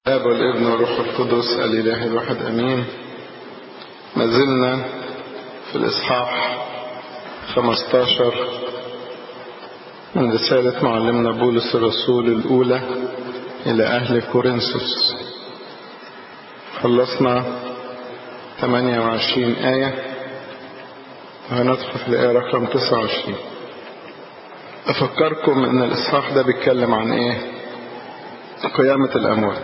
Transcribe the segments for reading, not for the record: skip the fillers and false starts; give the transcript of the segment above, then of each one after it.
الآب والابن والروح القدس الإله الواحد أمين. ما زلنا في الإصحاح 15 من رسالة معلمنا بولس الرسول الأولى إلى أهل كورنثوس. خلصنا 28 آية وهندخل في الآية رقم 29. أفكركم أن الإصحاح ده بيتكلم عن إيه؟ قيامة الأموات،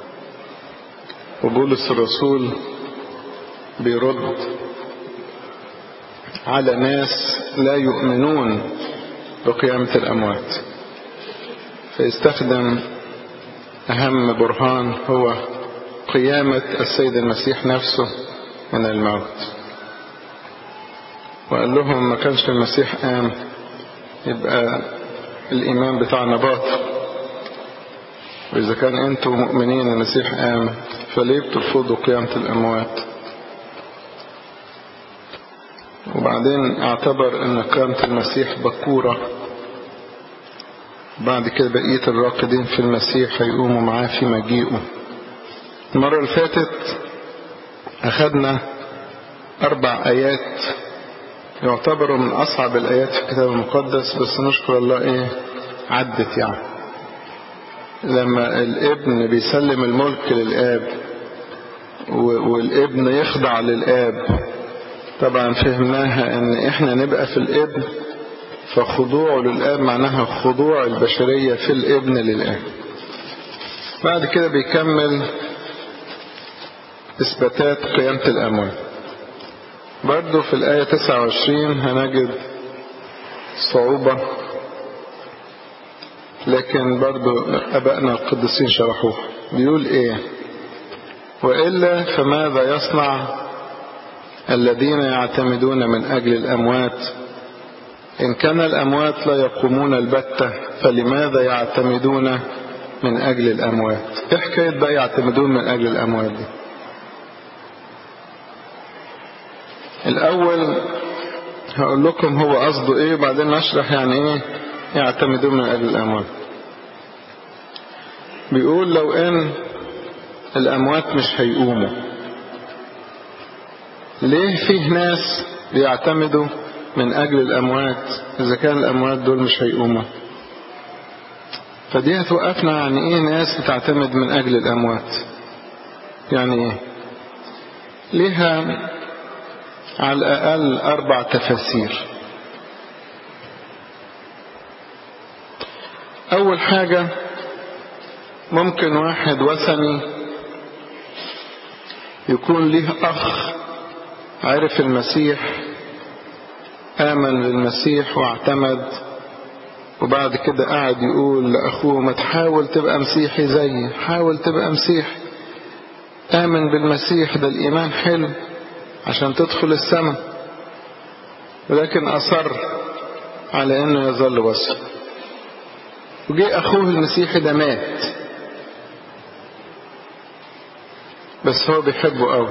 وبولس الرسول بيرد على ناس لا يؤمنون بقيامة الأموات، فيستخدم أهم برهان هو قيامة السيد المسيح نفسه من الموت. وقال لهم ما كانش المسيح قام يبقى الإيمان بتاعنا باطل، وإذا كان أنتم مؤمنين المسيح قام فليه بترفضوا قيامة الأموات؟ وبعدين اعتبر أن قيامة المسيح بكورة، بعد كده بقية الراقدين في المسيح هيقوموا معاه في مجيئه. المرة اللي فاتت أخذنا 4 آيات يعتبروا من أصعب الآيات في الكتاب المقدس، بس نشكر الله عدت لما الابن بيسلم الملك للآب والابن يخضع للآب. طبعا فهمناها ان احنا نبقى في الابن، فخضوعه للآب معناها خضوع البشرية في الابن للآب. بعد كده بيكمل اثباتات قيامة الأموات. برضو في الآية 29 هنجد صعوبة، لكن برضو أبائنا القديسين شرحوها. بيقول إيه؟ وإلا فماذا يصنع الذين يعتمدون من أجل الأموات؟ إن كان الأموات لا يقومون البتة فلماذا يعتمدون من أجل الأموات؟ إيه حكاية بقى يعتمدون من أجل الأموات دي؟ الأول هقول لكم هو قصده إيه، وبعدين نشرح يعني إيه يعتمدون من أجل الأموات. بيقول لو إن الأموات مش هيقوموا، ليه فيه ناس بيعتمدوا من أجل الأموات إذا كان الأموات دول مش هيقوموا؟ فدي هتوقفنا عن إيه ناس بتعتمد من أجل الأموات؟ يعني إيه؟ ليها على الأقل 4 تفاسير. أول حاجة، ممكن واحد وثني يكون ليه أخ عرف المسيح، آمن بالمسيح واعتمد، وبعد كده قاعد يقول لأخوه ما تحاول تبقى مسيحي زيي، حاول تبقى مسيحي، آمن بالمسيح، ده الإيمان حلو عشان تدخل السماء، ولكن أصر على أنه يظل وثني. وجي أخوه المسيحي ده مات، بس هو بيحبه قوي،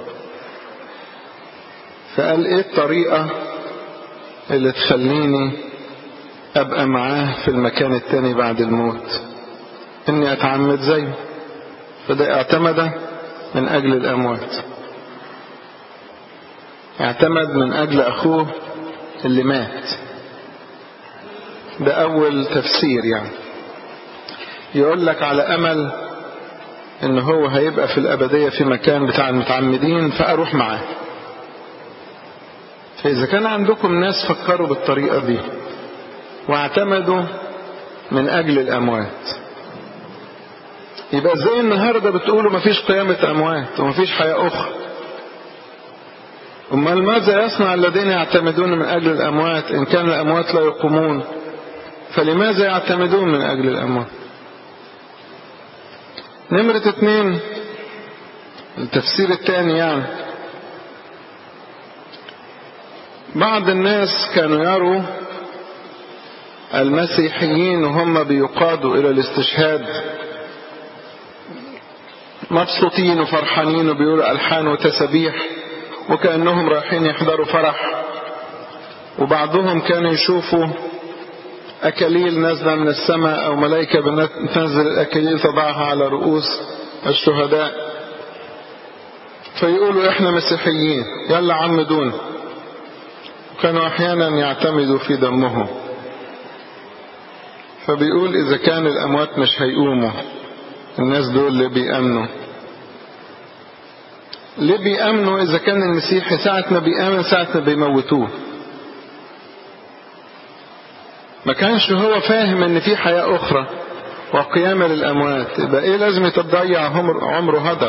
فقال ايه الطريقة اللي تخليني ابقى معاه في المكان التاني بعد الموت؟ اني اتعمد زيه. فده اعتمد من اجل الاموات، اعتمد من اجل اخوه اللي مات. ده اول تفسير، يعني يقول لك على امل ان هو هيبقى في الابدية في مكان بتاع المتعمدين فاروح معاه. فإذا كان عندكم ناس فكروا بالطريقة دي واعتمدوا من أجل الأموات، يبقى زي النهاردة بتقولوا مفيش قيامة أموات ومفيش حياة أخرى. أمال ماذا يصنع الذين يعتمدون من أجل الأموات إن كان الأموات لا يقومون؟ فلماذا يعتمدون من أجل الأموات؟ نمرة 2، التفسير الثاني، يعني بعض الناس كانوا يروا المسيحيين وهم بيقادوا إلى الاستشهاد مبسوطين وفرحانين وبيقولوا ألحان وتسبيح وكأنهم رايحين يحضروا فرح. وبعضهم كانوا يشوفوا أكاليل نازلة من السماء أو ملائكة بتنزل الأكاليل تضعها على رؤوس الشهداء، فيقولوا احنا مسيحيين يلا عمدونا. كانوا احيانا يعتمدوا في دمهم. فبيقول اذا كان الاموات مش هيقوموا، الناس دول اللي بيأمنوا ليه بيأمنوا؟ اذا كان المسيحي ساعة ما بيأمن ساعة ما بيموتوه. ما كانش هو فاهم ان في حياة اخرى وقيامة للاموات، يبقى ايه لازم تضيع عمره هدر؟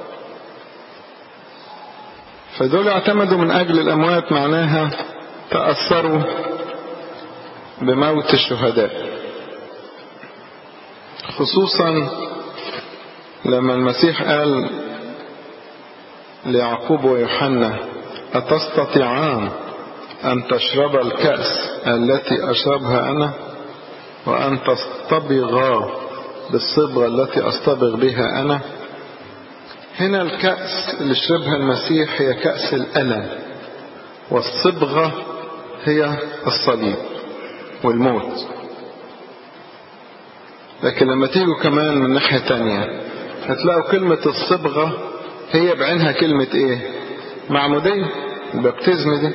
فدول اعتمدوا من اجل الاموات، معناها تأثروا بموت الشهداء. خصوصا لما المسيح قال ليعقوب ويوحنا أتستطيعان أن تشرب الكأس التي أشربها أنا وأن تصطبغا بالصبغة التي أصطبغ بها أنا؟ هنا الكأس اللي شربها المسيح هي كأس الألم، والصبغة هي الصليب والموت. لكن لما تيجوا كمان من ناحية تانية هتلاقوا كلمة الصبغة هي بعينها كلمة ايه؟ معمودية، البابتزم دي.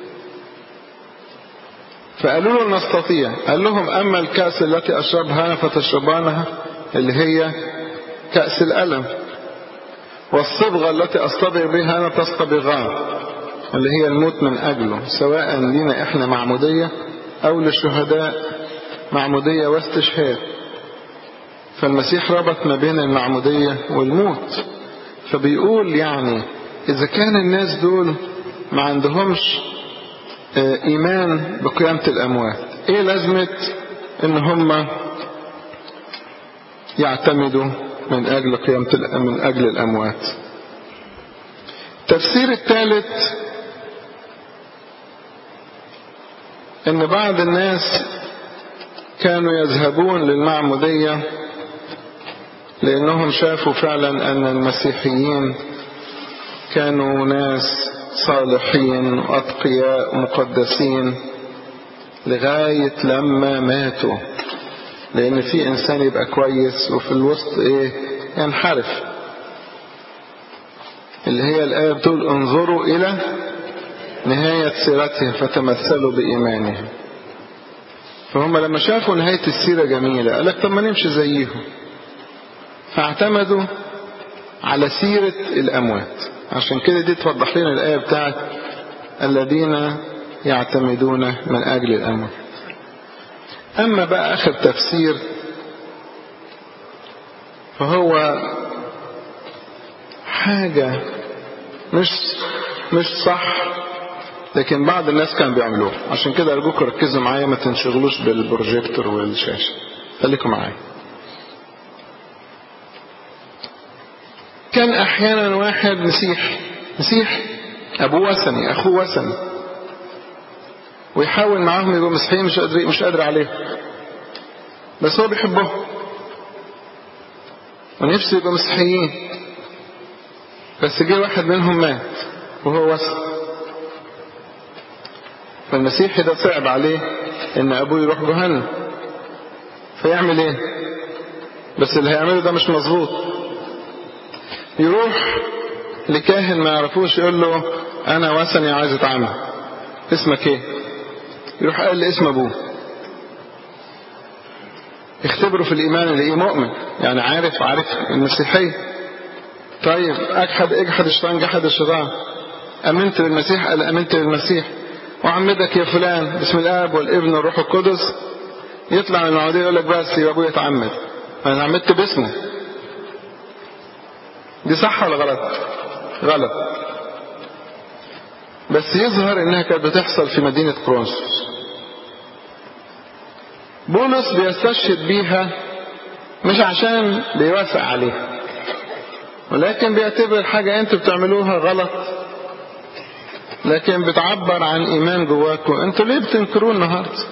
فقالوا له نستطيع. قال لهم اما الكأس التي اشربها انا فتشربانها، اللي هي كأس الألم، والصبغة التي اصطبغ بها انا تصطبغان، اللي هي الموت من اجله، سواء لنا احنا معمودية او للشهداء معمودية واستشهاد. فالمسيح ربط ما بين المعمودية والموت. فبيقول يعني إذا كان الناس دول ما عندهمش إيمان بقيامة الأموات، إيه لازمة إن هم يعتمدوا من أجل الأموات؟ التفسير الثالث إن بعض الناس كانوا يذهبون للمعمودية لأنهم شافوا فعلا أن المسيحيين كانوا ناس صالحين وأتقياء مقدسين لغاية لما ماتوا. لأن في إنسان يبقى كويس وفي الوسط ينحرف، اللي هي الآية بتقول انظروا إلى نهاية سيرتهم فتمثلوا بإيمانهم. فهم لما شافوا نهاية السيرة جميلة قال لك طب ما نمشي زيهم، فاعتمدوا على سيرة الأموات. عشان كده دي توضح لنا الآية بتاعت الذين يعتمدون من أجل الأموات. أما بقى آخر تفسير فهو حاجة مش صح، لكن بعض الناس كانوا بيعملوها. عشان كده أرجوكم ركزوا معايا، ما تنشغلوش بالبروجيكتور والشاشة، خليكم معايا. كان أحيانا واحد مسيح أبوه وثني، أخوه وثني، ويحاول معاهم يبقوا مسيحيين، مش قادر عليهم، بس هو بيحبهم ونفسه يبقوا مسيحيين. بس جه واحد منهم مات وهو وثني، فالمسيحي ده صعب عليه ان ابوه يروح جهنم، فيعمل ايه؟ بس اللي هيعمله ده مش مظبوط. يروح لكاهن ما يعرفوش، يقول له انا وثني عايز اتعامل، اسمك ايه؟ يروح قال لي اسم ابوه. يختبروا في الايمان اللي مؤمن، يعني عارف المسيحيه. طيب اجحد الشيطان، جحد الشيطان. امنت بالمسيح؟ قال امنت بالمسيح. وعمدك يا فلان باسم الاب والابن والروح القدس. يطلع من المعموديه يقول لك بس يا ابويا اتعمد، انا عمدت باسمه. دي صح ولا غلط؟ غلط. بس يظهر انها كانت بتحصل في مدينة كورنثوس. بولس بيستشهد بيها مش عشان بيوافق عليها، ولكن بيعتبر حاجة انتوا بتعملوها غلط، لكن بتعبر عن ايمان جواكم. انتوا ليه بتنكروا النهاردة؟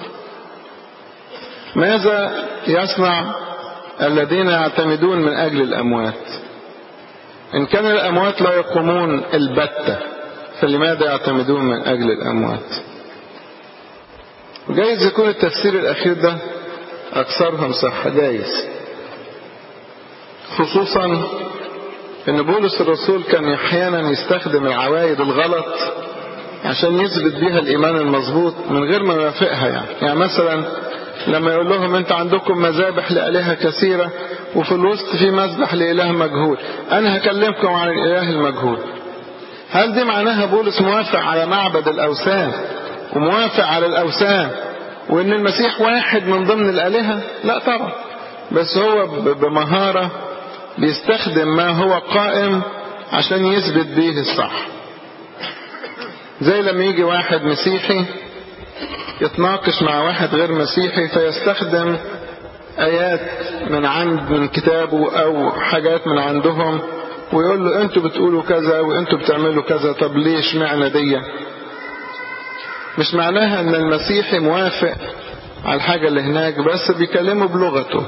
ماذا يصنع الذين يعتمدون من اجل الاموات؟ إن كان الأموات لا يقومون البتة، فلماذا يعتمدون من أجل الأموات؟ جايز يكون التفسير الأخير ده أكثرهم صحة، جايز. خصوصا ان بولس الرسول كان احيانا يستخدم العوايد الغلط عشان يثبت بيها الايمان المظبوط من غير ما يوافقها. يعني مثلا لما يقول لهم انت عندكم مذابح لآلهة كثيرة وفي الوسط في مذبح لإله مجهول، انا هكلمكم عن الإله المجهول. هل دي معناها بولس موافق على معبد الأوثان وموافق على الأوثان وان المسيح واحد من ضمن الآلهة؟ لا طبعا، بس هو بمهارة بيستخدم ما هو قائم عشان يثبت به الصح. زي لما يجي واحد مسيحي يتناقش مع واحد غير مسيحي فيستخدم آيات من كتابه أو حاجات من عندهم ويقول له أنتوا بتقولوا كذا وأنتوا بتعملوا كذا، طب ليش معنى دي؟ مش معناها أن المسيحي موافق على الحاجة اللي هناك، بس بيكلمه بلغته.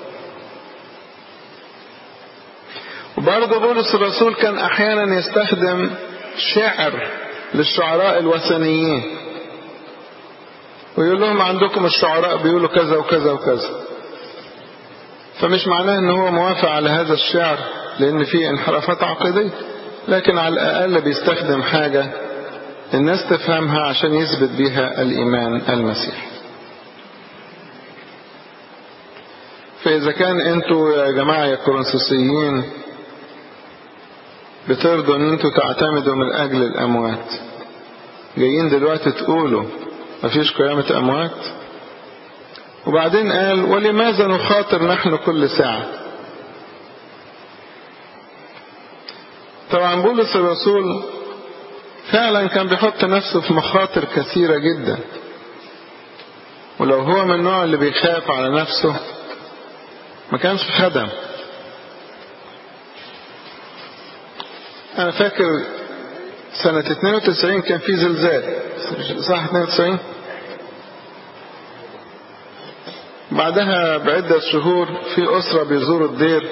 وبرضه بولس الرسول كان أحيانا يستخدم شعر للشعراء الوثنيين ويقول لهم عندكم الشعراء بيقولوا كذا وكذا وكذا، فمش معناه ان هو موافق على هذا الشعر لان فيه انحرافات عقيدية، لكن على الاقل بيستخدم حاجة الناس تفهمها عشان يثبت بيها الايمان المسيحي. فاذا كان انتوا يا جماعة يا كورنثوسيين بترضوا ان انتوا تعتمدوا من اجل الاموات، جايين دلوقتي تقولوا مفيش قيامة اموات؟ وبعدين قال ولماذا نخاطر نحن كل ساعة؟ طبعا بولس الرسول فعلا كان بيحط نفسه في مخاطر كثيرة جدا، ولو هو من النوع اللي بيخاف على نفسه ما كانش خدم. انا فاكر سنة 92 كان في زلزال، صح 92؟ بعدها بعدة شهور في أسرة بيزوروا الدير،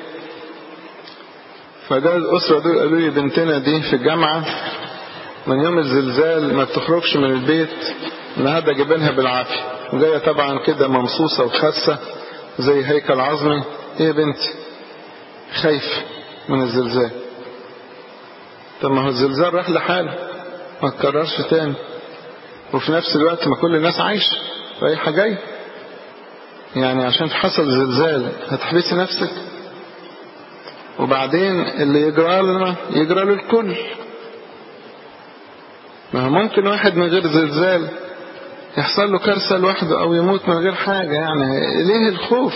فده الأسرة دول قالوا لي بنتنا دي في الجامعة من يوم الزلزال ما بتخرجش من البيت، النهارده جايبينها بالعافية وجاية طبعا كده ممصوصة وخاسة زي هيكل عظمي. ايه يا بنتي؟ خايفة من الزلزال. طب ما هو الزلزال راح لحاله ما تكررش تاني، وفي نفس الوقت ما كل الناس عايشة رايحة جاي، يعني عشان حصل زلزال هتحبسي نفسك؟ وبعدين اللي يجرى لنا يجرى للكل. ما هو ممكن واحد من غير زلزال يحصل له كارثة لوحده او يموت من غير حاجة، يعني ليه الخوف؟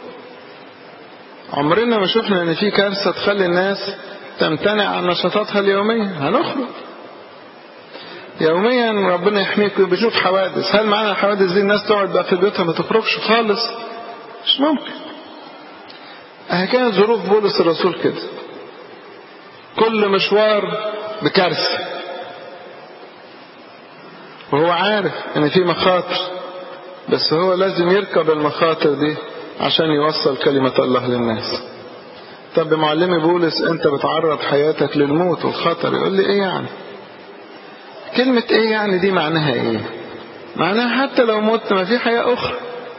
عمرنا ما شفنا ان في كارثة تخلي الناس تمتنع عن نشاطاتها اليومية. هنخرج يوميا ربنا يحميك، بيشوف حوادث. هل معنى الحوادث دي الناس تقعد بقى في بيوتها ما تخرجش خالص؟ مش ممكن. كانت ظروف بولس الرسول كده، كل مشوار بكارثة وهو عارف ان في مخاطر، بس هو لازم يركب المخاطر دي عشان يوصل كلمة الله للناس. طب معلمي بولس انت بتعرض حياتك للموت والخطر، يقول لي ايه يعني؟ كلمة ايه يعني دي معناها ايه؟ معناها حتى لو مت ما في حياة اخرى.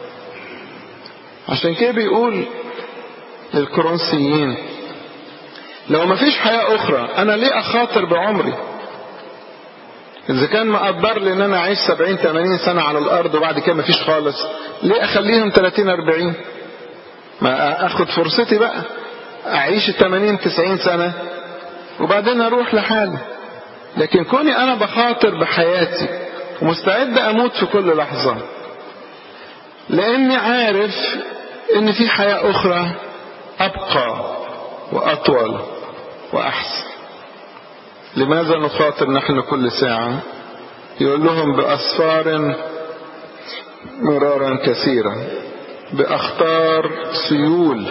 عشان كده بيقول للكورنثيين لو ما فيش حياة اخرى انا ليه اخاطر بعمري؟ اذا كان مقدر لي ان انا اعيش 70-80 سنة على الارض وبعد كده ما فيش خالص، ليه اخليهم 30-40؟ ما اخد فرصتي بقى اعيش 80-90 سنة وبعدين اروح لحالي. لكن كوني انا بخاطر بحياتي ومستعد اموت في كل لحظة لاني عارف ان في حياة اخرى ابقى واطول واحسن. لماذا نخاطر نحن كل ساعة؟ يقول لهم بأسفار مرارا كثيرا، بأخطار سيول،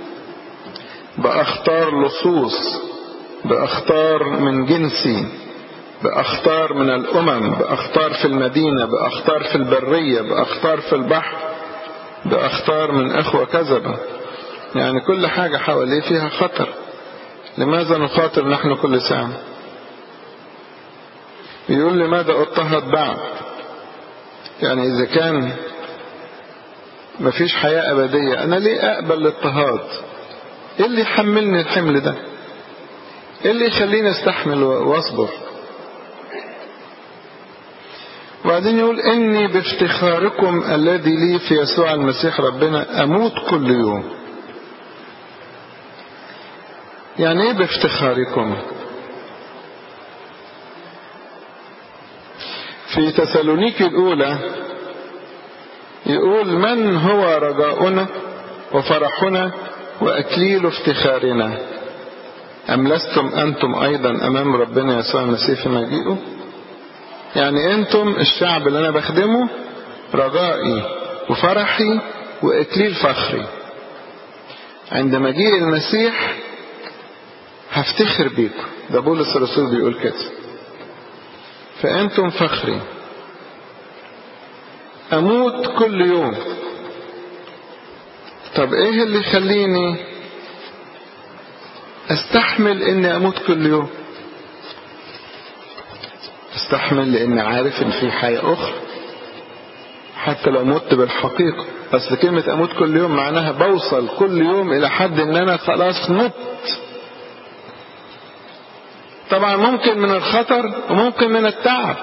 بأخطار لصوص، بأخطار من جنسي، بأخطار من الأمم، بأخطار في المدينة، بأخطار في البرية، بأخطار في البحر، بأخطار من أخوة كذبة. يعني كل حاجة حواليه فيها خطر. لماذا نخاطر نحن كل ساعة؟ يقول لماذا اضطهد بعد؟ يعني إذا كان مفيش حياة أبدية أنا ليه أقبل الاضطهاد؟ ايه اللي يحملني الحمل ده؟ ايه اللي يخليني استحمل واصبر؟ وبعدين يقول اني بافتخاركم الذي لي في يسوع المسيح ربنا اموت كل يوم. يعني ايه بافتخاركم؟ في تسالونيكي الاولى يقول من هو رجاؤنا وفرحنا واكليل افتخارنا، ام لستم انتم ايضا امام ربنا يسوع المسيح في مجيئه؟ يعني انتم الشعب اللي انا بخدمه رجائي وفرحي واكليل فخري. عند مجيء المسيح هفتخر بيكم. ده بولس الرسول بيقول كده. فانتم فخري. اموت كل يوم. طب ايه اللي يخليني استحمل اني اموت كل يوم؟ استحمل لاني عارف ان في حياة اخرى حتى لو مت بالحقيقة. اصل كلمة اموت كل يوم معناها بوصل كل يوم الى حد ان انا خلاص مت. طبعا ممكن من الخطر وممكن من التعب،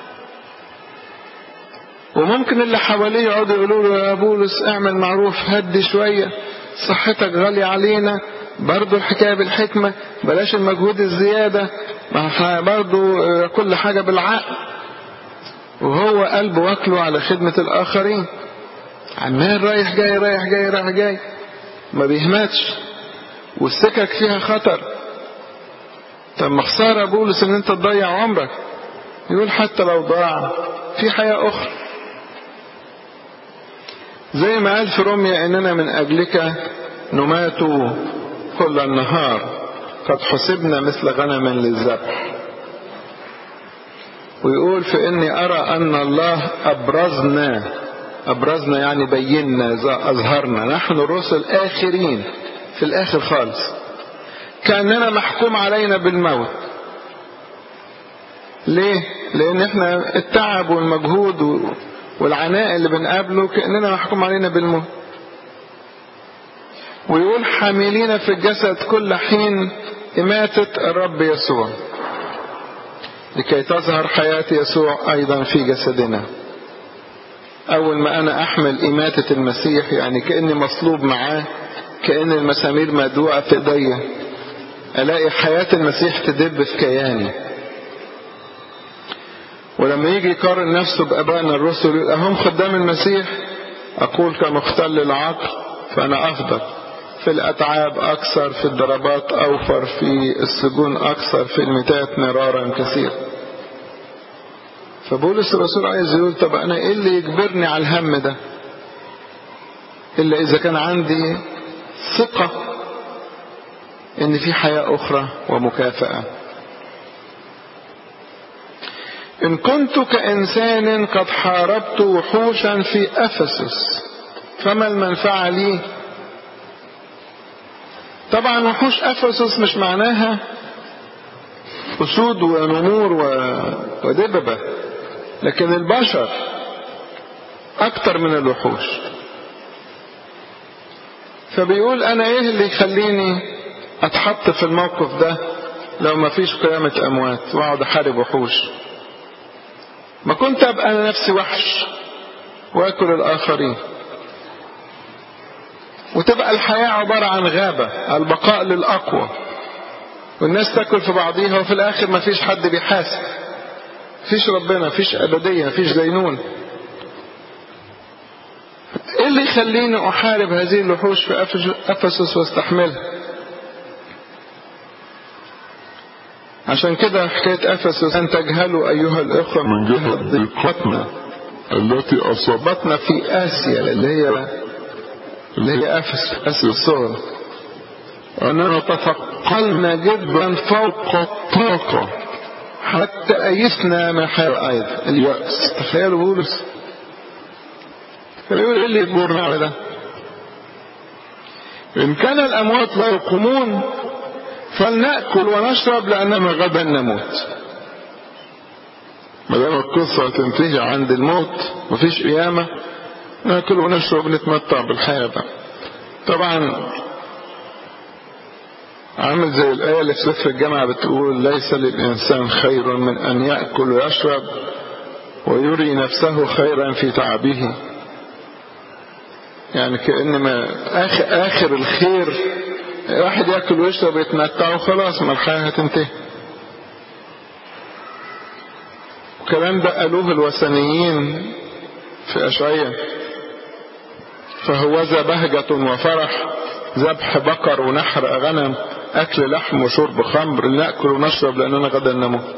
وممكن اللي حواليه يقعدوا يقولوا له يا بولس اعمل معروف، هدي شوية، صحتك غالية علينا، برضو الحكاية بالحكمة، بلاش المجهود الزيادة، برضو كل حاجة بالعقل. وهو قلبه واكله على خدمة الآخرين، عمال رايح جاي رايح جاي رايح جاي، ما بيهمتش، والسكك فيها خطر. طب ما خسارة بولس ان انت تضيع عمرك. يقول حتى لو ضاع في حياة اخرى. زي ما قال في روميا اننا من اجلك نمات كل النهار، قد حسبنا مثل غنم للذبح. ويقول في اني ارى ان الله ابرزنا يعني بينا اظهرنا، نحن الرسل اخرين في الاخر خالص، كأننا محكوم علينا بالموت. ليه؟ لان احنا التعب والمجهود والعناء اللي بنقابله كأننا محكوم علينا بالموت. ويقول حاملين في الجسد كل حين إماتة الرب يسوع لكي تظهر حياة يسوع أيضا في جسدنا. أول ما أنا أحمل إماتة المسيح يعني كأني مصلوب معاه، كأن المسامير مدوعة في إيديا، ألاقي حياة المسيح تدب في كياني. ولما يجي يقارن نفسه بأبائنا الرسل يقول هم خدام المسيح، أقول كمختل العقل فأنا أفضل، في الأتعاب أكثر، في الضربات أوفر، في السجون أكثر، في الميتات مرارا كثير. فبولس الرسول عايز يقول طب أنا إيه اللي يجبرني على الهم ده إلا إذا كان عندي ثقة إن في حياة أخرى ومكافأة. إن كنت كإنسان قد حاربت وحوشا في أفسس فما المنفعة لي؟ طبعا وحوش أفسس مش معناها أسود ونمور ودببة، لكن البشر أكتر من الوحوش. فبيقول أنا إيه اللي يخليني أتحط في الموقف ده لو ما فيش قيامة أموات وأقعد أحارب وحوش؟ ما كنت أبقى أنا نفسي وحش وأكل الآخرين، وتبقى الحياة عبارة عن غابة، البقاء للأقوى، والناس تأكل في بعضيها وفي الآخر ما فيش حد بيحاسب، فيش ربنا، فيش أبدية، فيش دينون. إيه اللي يخليني أحارب هذه الوحوش في أفسس واستحملها؟ عشان كده حكاية أفسس أن تجهلوا أيها الأخوة من جهة ضيقتنا التي أصابتنا في آسيا اللي هي أفسس الصغرى، أننا تثقلنا جدا فوق الطاقة حتى أيسنا من حياة أيضا اليأس. تخيلوا بولس فيقول إيه اللي يجبرنا على ده؟ إن كان الأموات لا يقومون فلنأكل ونشرب لأننا غدا نموت. ما دام القصة تنتهي عند الموت مفيش قيامة، نأكل ونشرب نتمتع بالحياة بقى. طبعا عامل زي الآية اللي في سفر الجامعة بتقول ليس للإنسان خير من أن يأكل ويشرب ويري نفسه خيرا في تعبه. يعني كأن ما آخر الخير واحد يأكل ويشرب ويتمتع وخلاص، ما الحياة هتنتهي. الكلام ده قالوه الوثنيين في أشعياء: فهوذا بهجة وفرح، ذبح بقر ونحر غنم، أكل لحم وشرب خمر، نأكل ونشرب لأننا غدا نموت.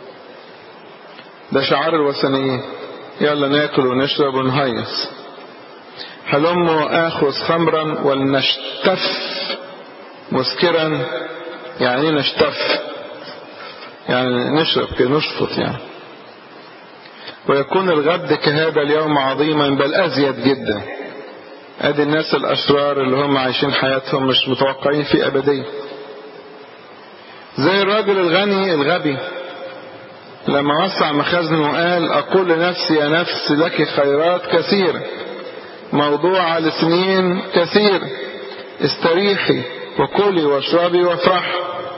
ده شعار الوثنيين، يلا نأكل ونشرب ونهيص. هلموا آخذ خمرا ولنشتف مسكرا. يعني نشتف يعني نشرب كده، نشفط يعني. ويكون الغد كهذا اليوم عظيما بل أزيد جدا. ادي الناس الاشرار اللي هم عايشين حياتهم مش متوقعين في ابدية. زي الراجل الغني الغبي لما وسع مخازنه وقال اقول لنفسي يا نفس لك خيرات كثيرة موضوعة لسنين كثير، استريحي وكلي واشربي وافرحي.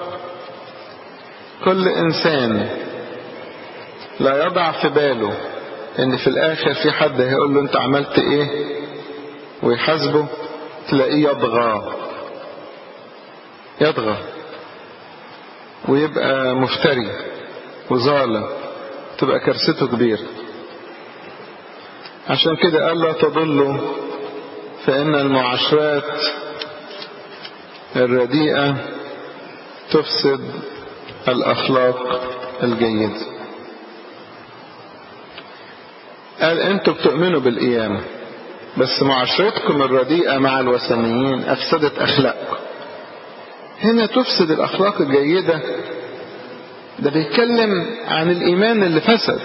كل انسان لا يضع في باله ان في الاخر في حد هيقول له انت عملت ايه ويحاسبه، تلاقيه يضغى ويبقى مفتري وظالم، تبقى كارثته كبيرة. عشان كده قال لا تضلوا، فإن المعاشرات الرديئة تفسد الأخلاق الجيدة. قال أنتم بتؤمنوا بالقيامة، بس معاشرتكم الرديئة مع الوثنيين أفسدت أخلاقكم. هنا تفسد الأخلاق الجيدة، ده بيتكلم عن الإيمان اللي فسد.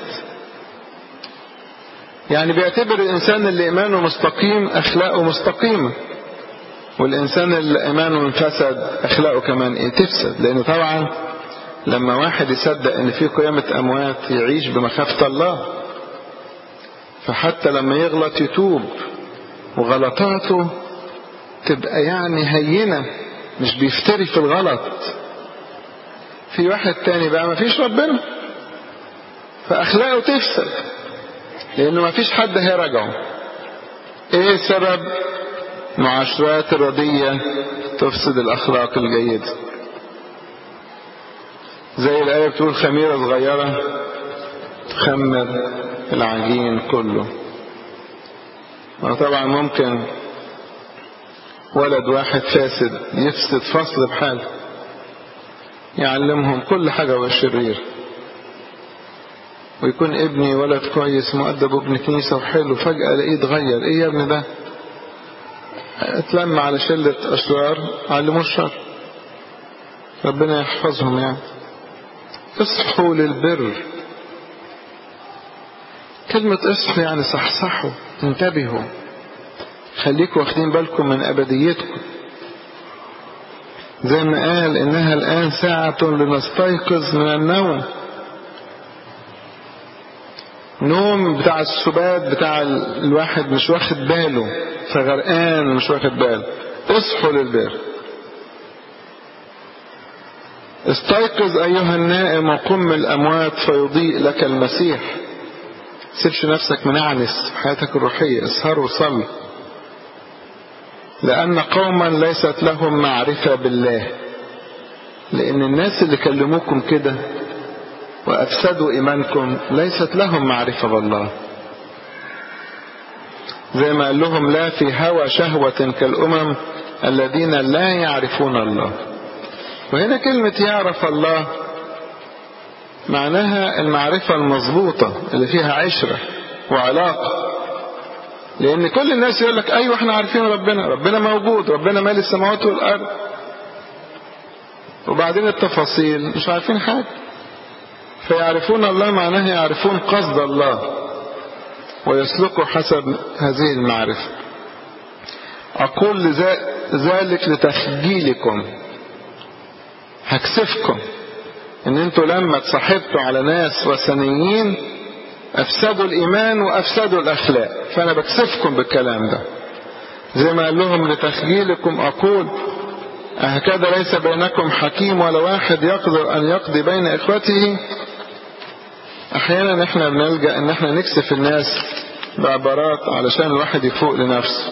يعني بيعتبر الإنسان اللي إيمانه مستقيم أخلاقه مستقيمة، والإنسان اللي إيمانه انفسد أخلاقه كمان تفسد. لأنه طبعا لما واحد يصدق إن في قيامة أموات يعيش بمخافة الله، فحتى لما يغلط يتوب وغلطاته تبقى يعني هينة، مش بيفتري في الغلط. في واحد تاني بقى ما فيش ربنا فأخلاقه تفسد، لأنه ما فيش حد هيرجعه. ايه سبب؟ معاشرات الردية تفسد الأخلاق الجيدة. زي الآية بتقول خميرة صغيرة تخمر العجين كله. وطبعا ممكن ولد واحد فاسد يفسد فصل بحاله، يعلمهم كل حاجة والشرير، ويكون ابني ولد كويس مؤدب ابن كنيسة وحلو، فجأة الاقيه اتغير. ايه يا ابني ده؟ اتلم على شلة أشرار علموا الشر. ربنا يحفظهم. يعني اصحوا للبر. كلمة اصحوا يعني صحصحوا، انتبهوا، خليكوا واخدين بالكم من أبديتكم. زي ما قال إنها الآن ساعة لنستيقظ من النوم. نوم بتاع السبات بتاع الواحد مش واخد باله، فغرقان مش واخد باله. اصحوا للبر. استيقظ أيها النائم وقم من الأموات فيضيء لك المسيح. سيبش نفسك منعنس في حياتك الروحية، اسهر وصل. لأن قوما ليست لهم معرفة بالله. لأن الناس اللي كلموكم كده وأفسدوا إيمانكم ليست لهم معرفة بالله. زي ما قال لهم لا في هوى شهوة كالأمم الذين لا يعرفون الله. وهنا كلمة يعرف الله معناها المعرفة المضبوطة اللي فيها عشرة وعلاقة. لأن كل الناس يقول لك أيوة احنا عارفين ربنا موجود، ربنا مالي السماوات والأرض، وبعدين التفاصيل مش عارفين حاجة. فيعرفون الله معناها يعرفون قصد الله ويسلكوا حسب هذه المعرفة. أقول ذلك لتخجيلكم، هكسفكم ان انتوا لما تصاحبتوا على ناس وثنيين افسدوا الايمان وافسدوا الاخلاق، فانا بكسفكم بالكلام ده. زي ما قال لهم لتخجيلكم اقول هكذا ليس بينكم حكيم ولا واحد يقدر أن يقضي بين إخوته. أحيانا احنا بنلجأ ان احنا نكسف الناس بعبارات علشان الواحد يفوق لنفسه.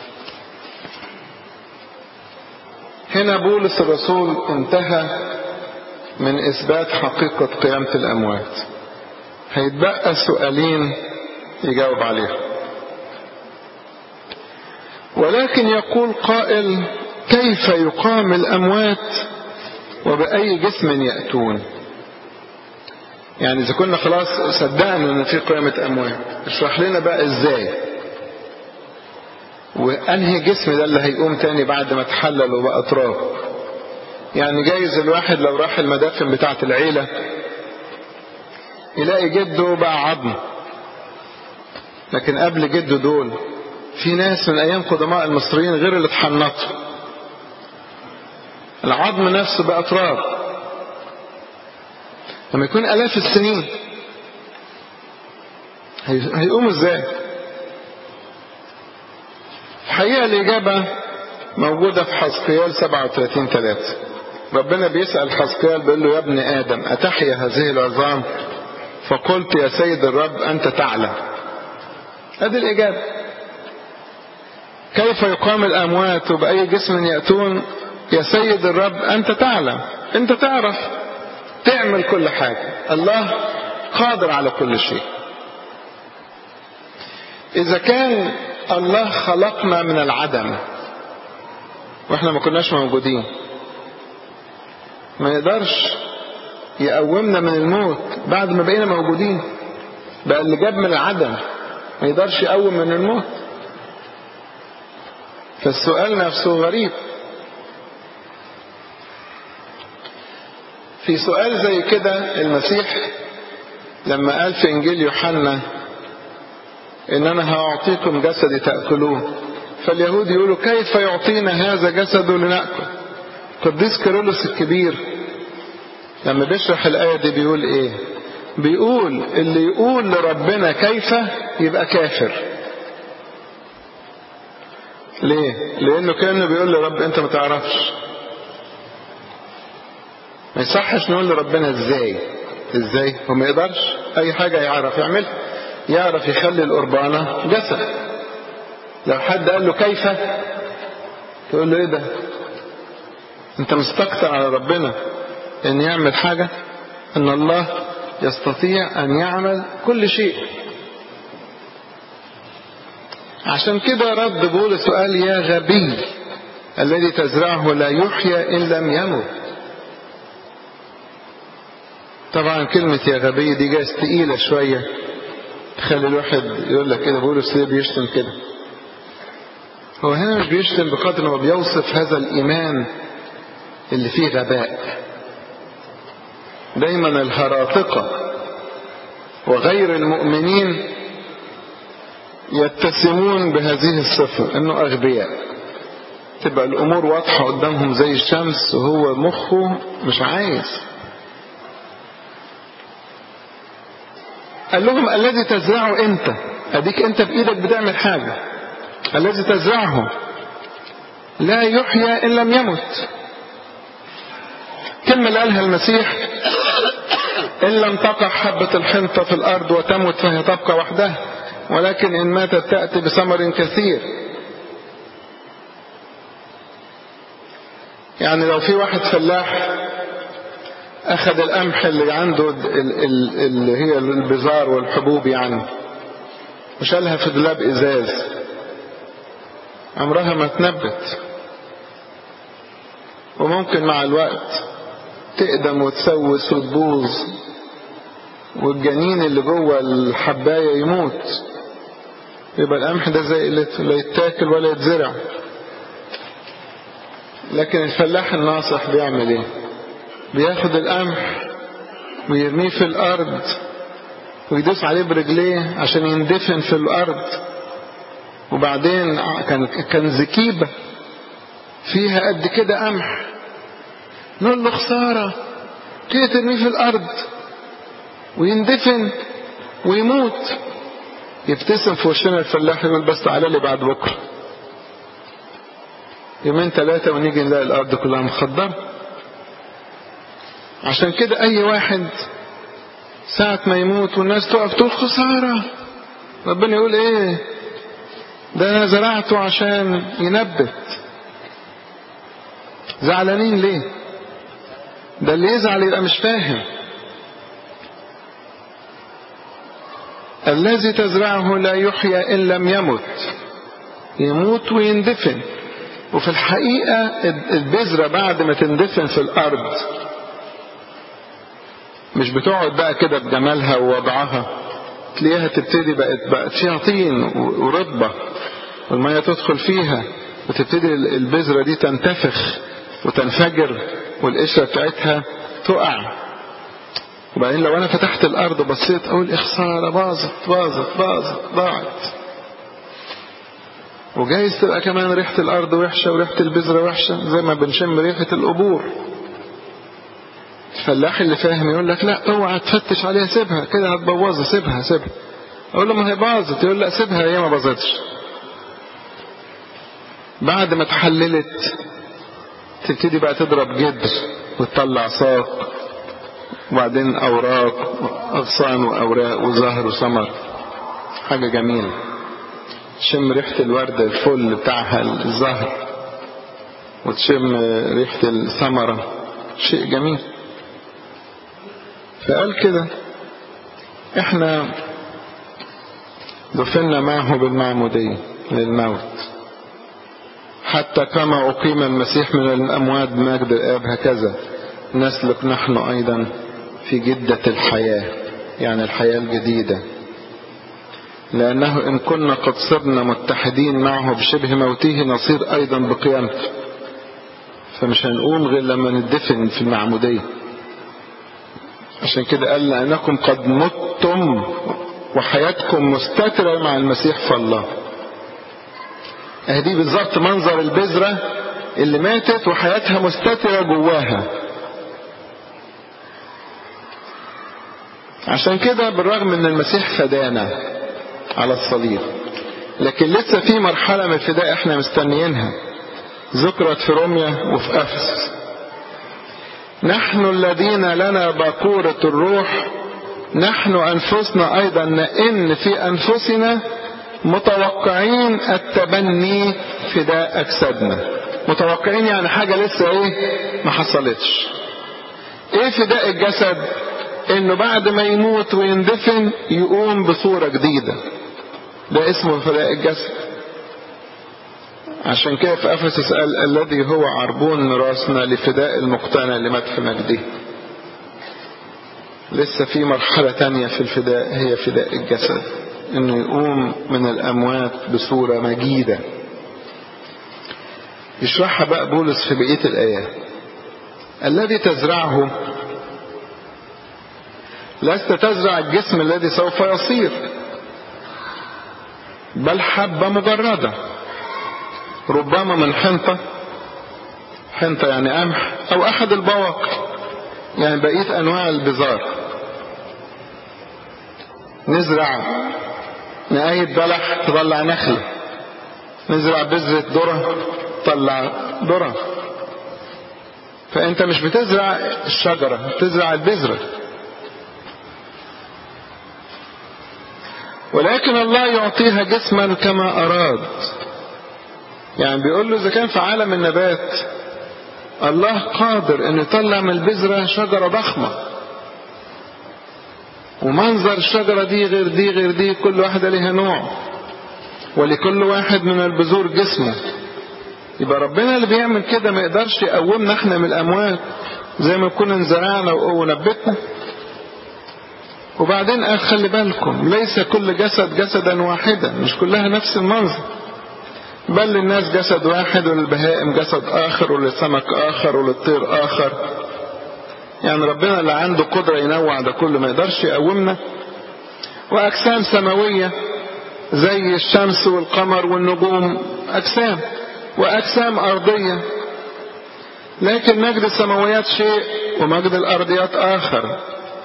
هنا بولس الرسول انتهى من إثبات حقيقة قيامة الأموات. هيتبقى سؤالين يجاوب عليهم. ولكن يقول قائل: كيف يقام الأموات وبأي جسم يأتون؟ يعني إذا كنا خلاص صدقنا أن في قيامة أموات، اشرح لنا بقى إزاي، وأنهي جسم ده اللي هيقوم تاني بعد ما تحلل وبقى تراب. يعني جايز الواحد لو راح المدافن بتاعة العيلة يلاقي جده بقى عظم، لكن قبل جده دول في ناس من أيام قدماء المصريين غير اللي اتحنطوا، العظم نفسه بقى تراب. لما يكون آلاف السنين هيقوم ازاي؟ الحقيقة الإجابة موجودة في حزقيال 37:3. ربنا بيسأل حزقيال بيقول له: يا ابن آدم أتحيا هذه العظام؟ فقلت: يا سيد الرب أنت تعلم. هذه الإجابة. كيف يقام الأموات وبأي جسم يأتون؟ يا سيد الرب أنت تعلم، أنت تعرف تعمل كل حاجة. الله قادر على كل شيء. إذا كان الله خلقنا من العدم وإحنا ما كناش موجودين، ما يقدرش يقومنا من الموت بعد ما بقينا موجودين. بقى اللي جاب من العدم ما يقدرش يقوم من الموت. فالسؤال نفسه غريب. في سؤال زي كده المسيح لما قال في إنجيل يوحنا إن أنا هأعطيكم جسدي تأكلوه، فاليهود يقولوا: كيف يعطينا هذا جسده لنأكل؟ قديس كيرلس الكبير لما بيشرح الآية دي بيقول إيه؟ بيقول اللي يقول لربنا كيف يبقى كافر. ليه؟ لأنه كأنه بيقول لرب أنت ما تعرفش. ما يصحش نقول لربنا ازاي هو ما يقدرش. اي حاجة يعرف يعملها. يعرف يخلي القربانة جسد. لو حد قال له كيف تقول له ايه ده؟ انت مستكتر على ربنا ان يعمل حاجة؟ ان الله يستطيع ان يعمل كل شيء. عشان كده رد بولس وقال: يا غبي الذي تزرعه لا يحيى ان لم يمت. طبعا كلمة يا غبي دي جايز تقيلة شوية، تخلي الواحد يقول لك كده بولس ليه بيشتم كده؟ هو هنا مش بيشتم بقدر ما بيوصف هذا الإيمان اللي فيه غباء. دايما الهراطقة وغير المؤمنين يتسمون بهذه الصفة، انه اغبياء. تبقى الامور واضحة قدامهم زي الشمس وهو مخه مش عايز. قال لهم: الذي تزرعه انت، اديك انت بايدك بتعمل حاجة. الذي تزرعه لا يحيى ان لم يمت. كلمة اللي قالها المسيح: ان لم تقع حبة الحنطة في الارض وتمت فهي تبقى وحدها، ولكن ان ماتت تأتي بثمر كثير. يعني لو في واحد فلاح اخذ القمح اللي عنده اللي هي البذار والحبوب يعني وشالها في دولاب ازاز، عمرها ما تنبت، وممكن مع الوقت تقدم وتسوس وتبوظ، والجنين اللي جوه الحباية يموت. يبقى القمح ده زي لا يتاكل ولا يتزرع. لكن الفلاح الناصح بيعمل ايه؟ بياخد القمح ويرميه في الارض ويدوس عليه برجليه عشان يندفن في الارض. وبعدين كان زكيبة فيها قد كده قمح، نقول له خسارة كده ترميه في الارض ويندفن ويموت. يبتسم في وشنا الفلاح يقول: بس تعالى لي بعد بكرة. يومين 3 ونيجي نلاقي الأرض كلها مخضرة. عشان كده أي واحد ساعة ما يموت والناس تقف تقول خسارة، ربنا يقول ايه؟ ده أنا زرعته عشان ينبت. زعلانين ليه؟ ده اللي يزعل يبقى مش فاهم. الذي تزرعه لا يحيى إن لم يمت، يموت ويندفن. وفي الحقيقة البذرة بعد ما تندفن في الأرض مش بتقعد بقى كده بجمالها ووضعها، تلاقيها تبتدي بقت فيها طين ورطبة والمية تدخل فيها، وتبتدي البذرة دي تنتفخ وتنفجر والقشرة بتاعتها تقع. وبعدين لو أنا فتحت الأرض وبصيت أقول خسارة، ضاعت. وجايز تبقى كمان ريحة الأرض وحشة وريحة البذرة وحشة زي ما بنشم ريحة القبور. الفلاح اللي فاهم يقول لك لا اوعى تفتش عليها، سيبها كده هتبوظها، سيبها. اقول له ما هي باظت، يقول لا سيبها، هي ما باظتش. بعد ما اتحللت تبتدي بقى تضرب جدر وتطلع ساق، وبعدين اوراق واغصان واوراق وزهر وثمر، حاجة جميلة. تشم ريحة الوردة الفل بتاعها الزهر، وتشم ريحة الثمرة، شيء جميل. فقال كده احنا دفنا معه بالمعمودية للموت، حتى كما أقيم المسيح من الأموات بمجد الآب هكذا نسلك نحن أيضا في جدة الحياة، يعني الحياة الجديدة. لأنه إن كنا قد صرنا متحدين معه بشبه موته نصير أيضا بقيامته. فمش هنقوم غير لما ندفن في المعمودية. عشان كده قال لأنكم قد متم وحياتكم مستترة مع المسيح في الله. دي بالظبط منظر البذرة اللي ماتت وحياتها مستترة جواها. عشان كده بالرغم ان المسيح فدانا على الصليب، لكن لسه في مرحلة من الفداء احنا مستنيينها، ذكرت في روميا وفي أفسس. نحن الذين لنا باكورة الروح نحن أنفسنا أيضا نئن في أنفسنا متوقعين التبني فداء أجسادنا. متوقعين يعني حاجة لسه ما حصلتش. فداء الجسد؟ إنه بعد ما يموت ويندفن يقوم بصورة جديدة، ده اسمه فداء الجسد. عشان كده في أفسس قال الذي هو عربون ميراثنا لفداء المقتنى لمدح مجده. لسه في مرحلة تانية في الفداء، هي فداء الجسد، انه يقوم من الاموات بصورة مجيدة. يشرحها بقى بولس في بقية الآيات. الذي تزرعه لست تزرع الجسم الذي سوف يصير، بل حبة مجردة ربما من حنطة يعني قمح، او احد البواقي، يعني بقية انواع البذار. نزرع نقاية بلح تطلع نخلة، نزرع بذرة ذرة تطلع ذرة. فانت مش بتزرع الشجرة، بتزرع البذرة. ولكن الله يعطيها جسما كما أراد. يعني بيقول له إذا كان في عالم النبات الله قادر أن يطلع من البذرة شجرة ضخمة، ومنظر الشجرة دي غير دي غير دي، كل واحدة لها نوع، ولكل واحد من البذور جسمه. يبقى ربنا اللي بيعمل كده، ما يقدرش يقومنا احنا من الأموات زي ما كنا نزرعنا ونبتنا. وبعدين قال خلي بالكم ليس كل جسد جسدا واحدا، مش كلها نفس المنظر، بل للناس جسد واحد، وللبهائم جسد آخر، وللسمك آخر، وللطير آخر. يعني ربنا اللي عنده قدرة ينوع ده كله ما يقدرش يقومنا. وأجسام سماوية زي الشمس والقمر والنجوم أجسام، وأجسام أرضية، لكن مجد السماويات شيء ومجد الأرضيات آخر.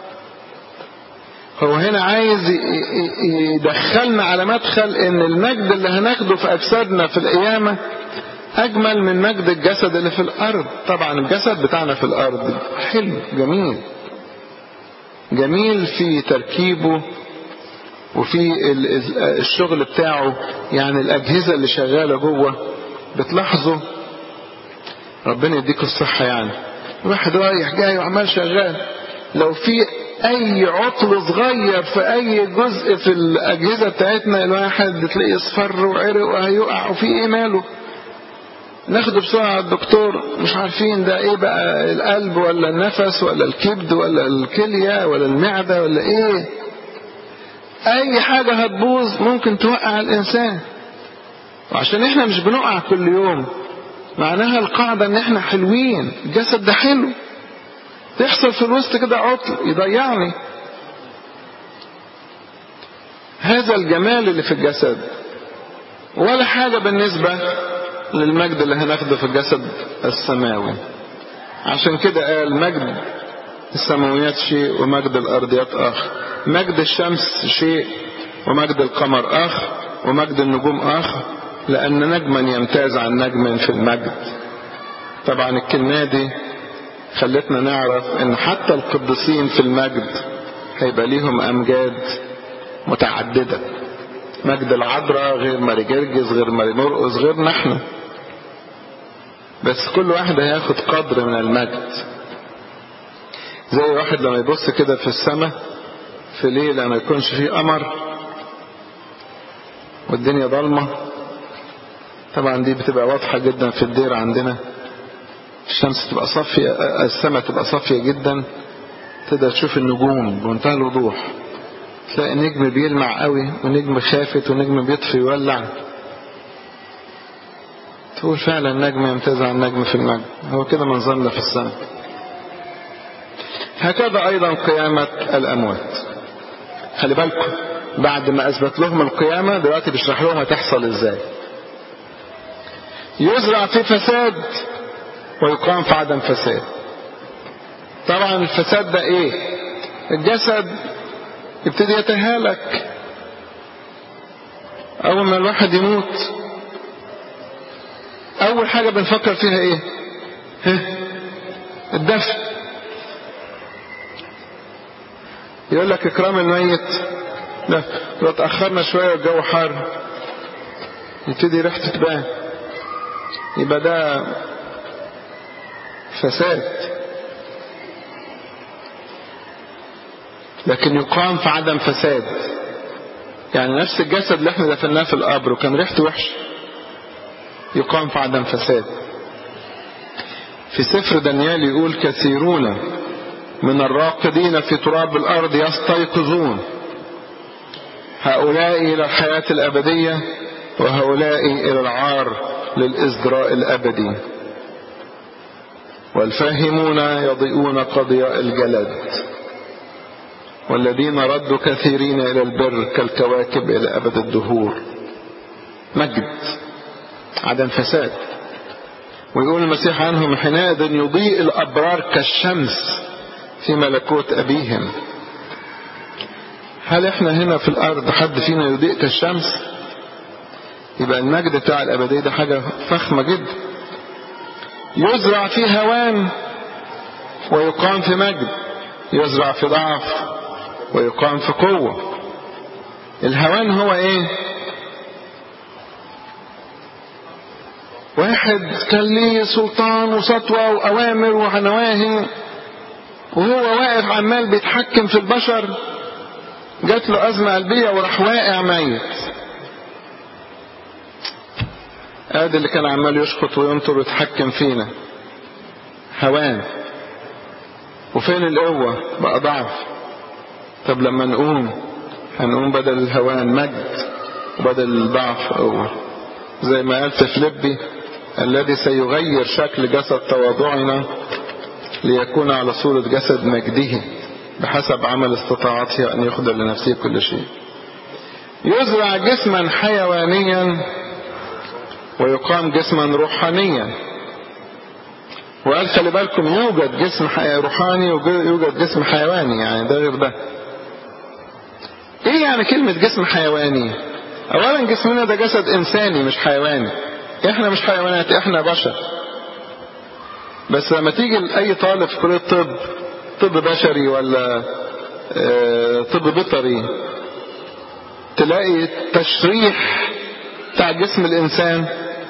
هو هنا عايز يدخلنا على مدخل ان المجد اللي هناخده في أجسادنا في القيامة أجمل من مجد الجسد اللي في الأرض. طبعا الجسد بتاعنا في الأرض حلو جميل، جميل في تركيبه وفي الشغل بتاعه، يعني الأجهزة اللي شغالة جوه بتلاحظوا ربنا يديك الصحة، يعني الواحد رايح جاي وعمال شغال، لو في أي عطل صغير في أي جزء في الأجهزة بتاعتنا الواحد تلاقيه اصفر وعرق وهيقع وفي إيه ماله، ناخده بسرعة على الدكتور، مش عارفين ده إيه بقى، القلب ولا النفس ولا الكبد ولا الكلية ولا المعدة ولا إيه. أي حاجة هتبوظ ممكن توقع الإنسان، وعشان إحنا مش بنقع كل يوم معناها القاعدة إن إحنا حلوين، الجسد ده حلو، تحصل في الوسط كده عطل يضيعني. هذا الجمال اللي في الجسد ولا حاجة بالنسبة للمجد اللي هناخده في الجسد السماوي. عشان كده قال مجد السماويات شيء ومجد الأرضيات آخر، مجد الشمس شيء ومجد القمر آخر ومجد النجوم آخر، لأن نجما يمتاز عن نجم في المجد. طبعا الكلمة دي خلتنا نعرف ان حتى القديسين في المجد هيبقى ليهم أمجاد متعددة. مجد العذراء غير ماري جرجس غير ماري مرقس غير نحن، بس كل واحد هياخد قدر من المجد. زي واحد لما يبص كده في السماء في ليلة ما يكونش فيه قمر والدنيا ضلمة، طبعا دي بتبقى واضحة جدا في الدير عندنا، الشمس تبقى صافية، السماء تبقى صافية جدا، تقدر تشوف النجوم بمنتهى الوضوح، تلاقي نجم بيلمع قوي ونجم خافت ونجم بيطفي ويولع، تقول فعلا نجم يمتاز عن نجم في المجد. هو كده منظرنا في السماء. هكذا أيضا قيامة الأموات. خلي بالكم بعد ما أثبت لهم القيامة دلوقتي بيشرح لهم هتحصل إزاي. يزرع في فساد ويقام في عدم فساد. طبعا الفساد ده إيه؟ الجسد يبتدي يتهالك، أول ما الواحد يموت أول حاجة بنفكر فيها إيه؟ الدفن. يقول لك إكرام الميت، لا لو تأخرنا شوية والجو حار يبتدي ريحته تبان، يبقى ده فساد. لكن يقام في عدم فساد، يعني نفس الجسد اللي احنا دفناه في القبر وكان ريحته وحش يقام في عدم فساد. في سفر دانيال يقول كثيرون من الراقدين في تراب الأرض يستيقظون، هؤلاء إلى الحياة الأبدية وهؤلاء إلى العار للإزدراء الأبدي، والفاهمون يضيئون كضياء الجلد، والذين ردوا كثيرين إلى البر كالكواكب إلى أبد الدهور. مجد عدم فساد. ويقول المسيح عنهم حينئذ يضيء الأبرار كالشمس في ملكوت أبيهم. هل احنا هنا في الأرض حد فينا يضيء كالشمس؟ يبقى المجد بتاع الأبدية ده حاجة فخمة جدا. يزرع في هوان ويقام في مجد، يزرع في ضعف ويقام في قوة. الهوان هو ايه؟ واحد كان ليه سلطان وسطوة وأوامر ونواهي وهو واقف عمال بيتحكم في البشر، جات له أزمة قلبية وراح واقع ميت. ادي اللي كان عمال يشخط وينطر ويتحكم فينا، هوان. وفين القوة؟ بقى ضعف. طب لما هنقوم بدل الهوان مجد وبدل الضعف قوة، زي ما قال في فيليبي الذي سيغير شكل جسد تواضعنا ليكون على صورة جسد مجده بحسب عمل استطاعته أن يخضع لنفسه كل شيء. يزرع جسما حيوانيا ويقام جسما روحانيا. وقال خلي بالكم يوجد جسم روحاني ويوجد جسم حيواني، يعني ده غير ده. ايه يعني كلمة جسم حيواني؟ اولا جسمنا ده جسد انساني مش حيواني، احنا مش حيوانات، احنا بشر. بس لما تيجي لأي طالب في كلية طب بشري ولا طب بيطري، تلاقي تشريح بتاع جسم الإنسان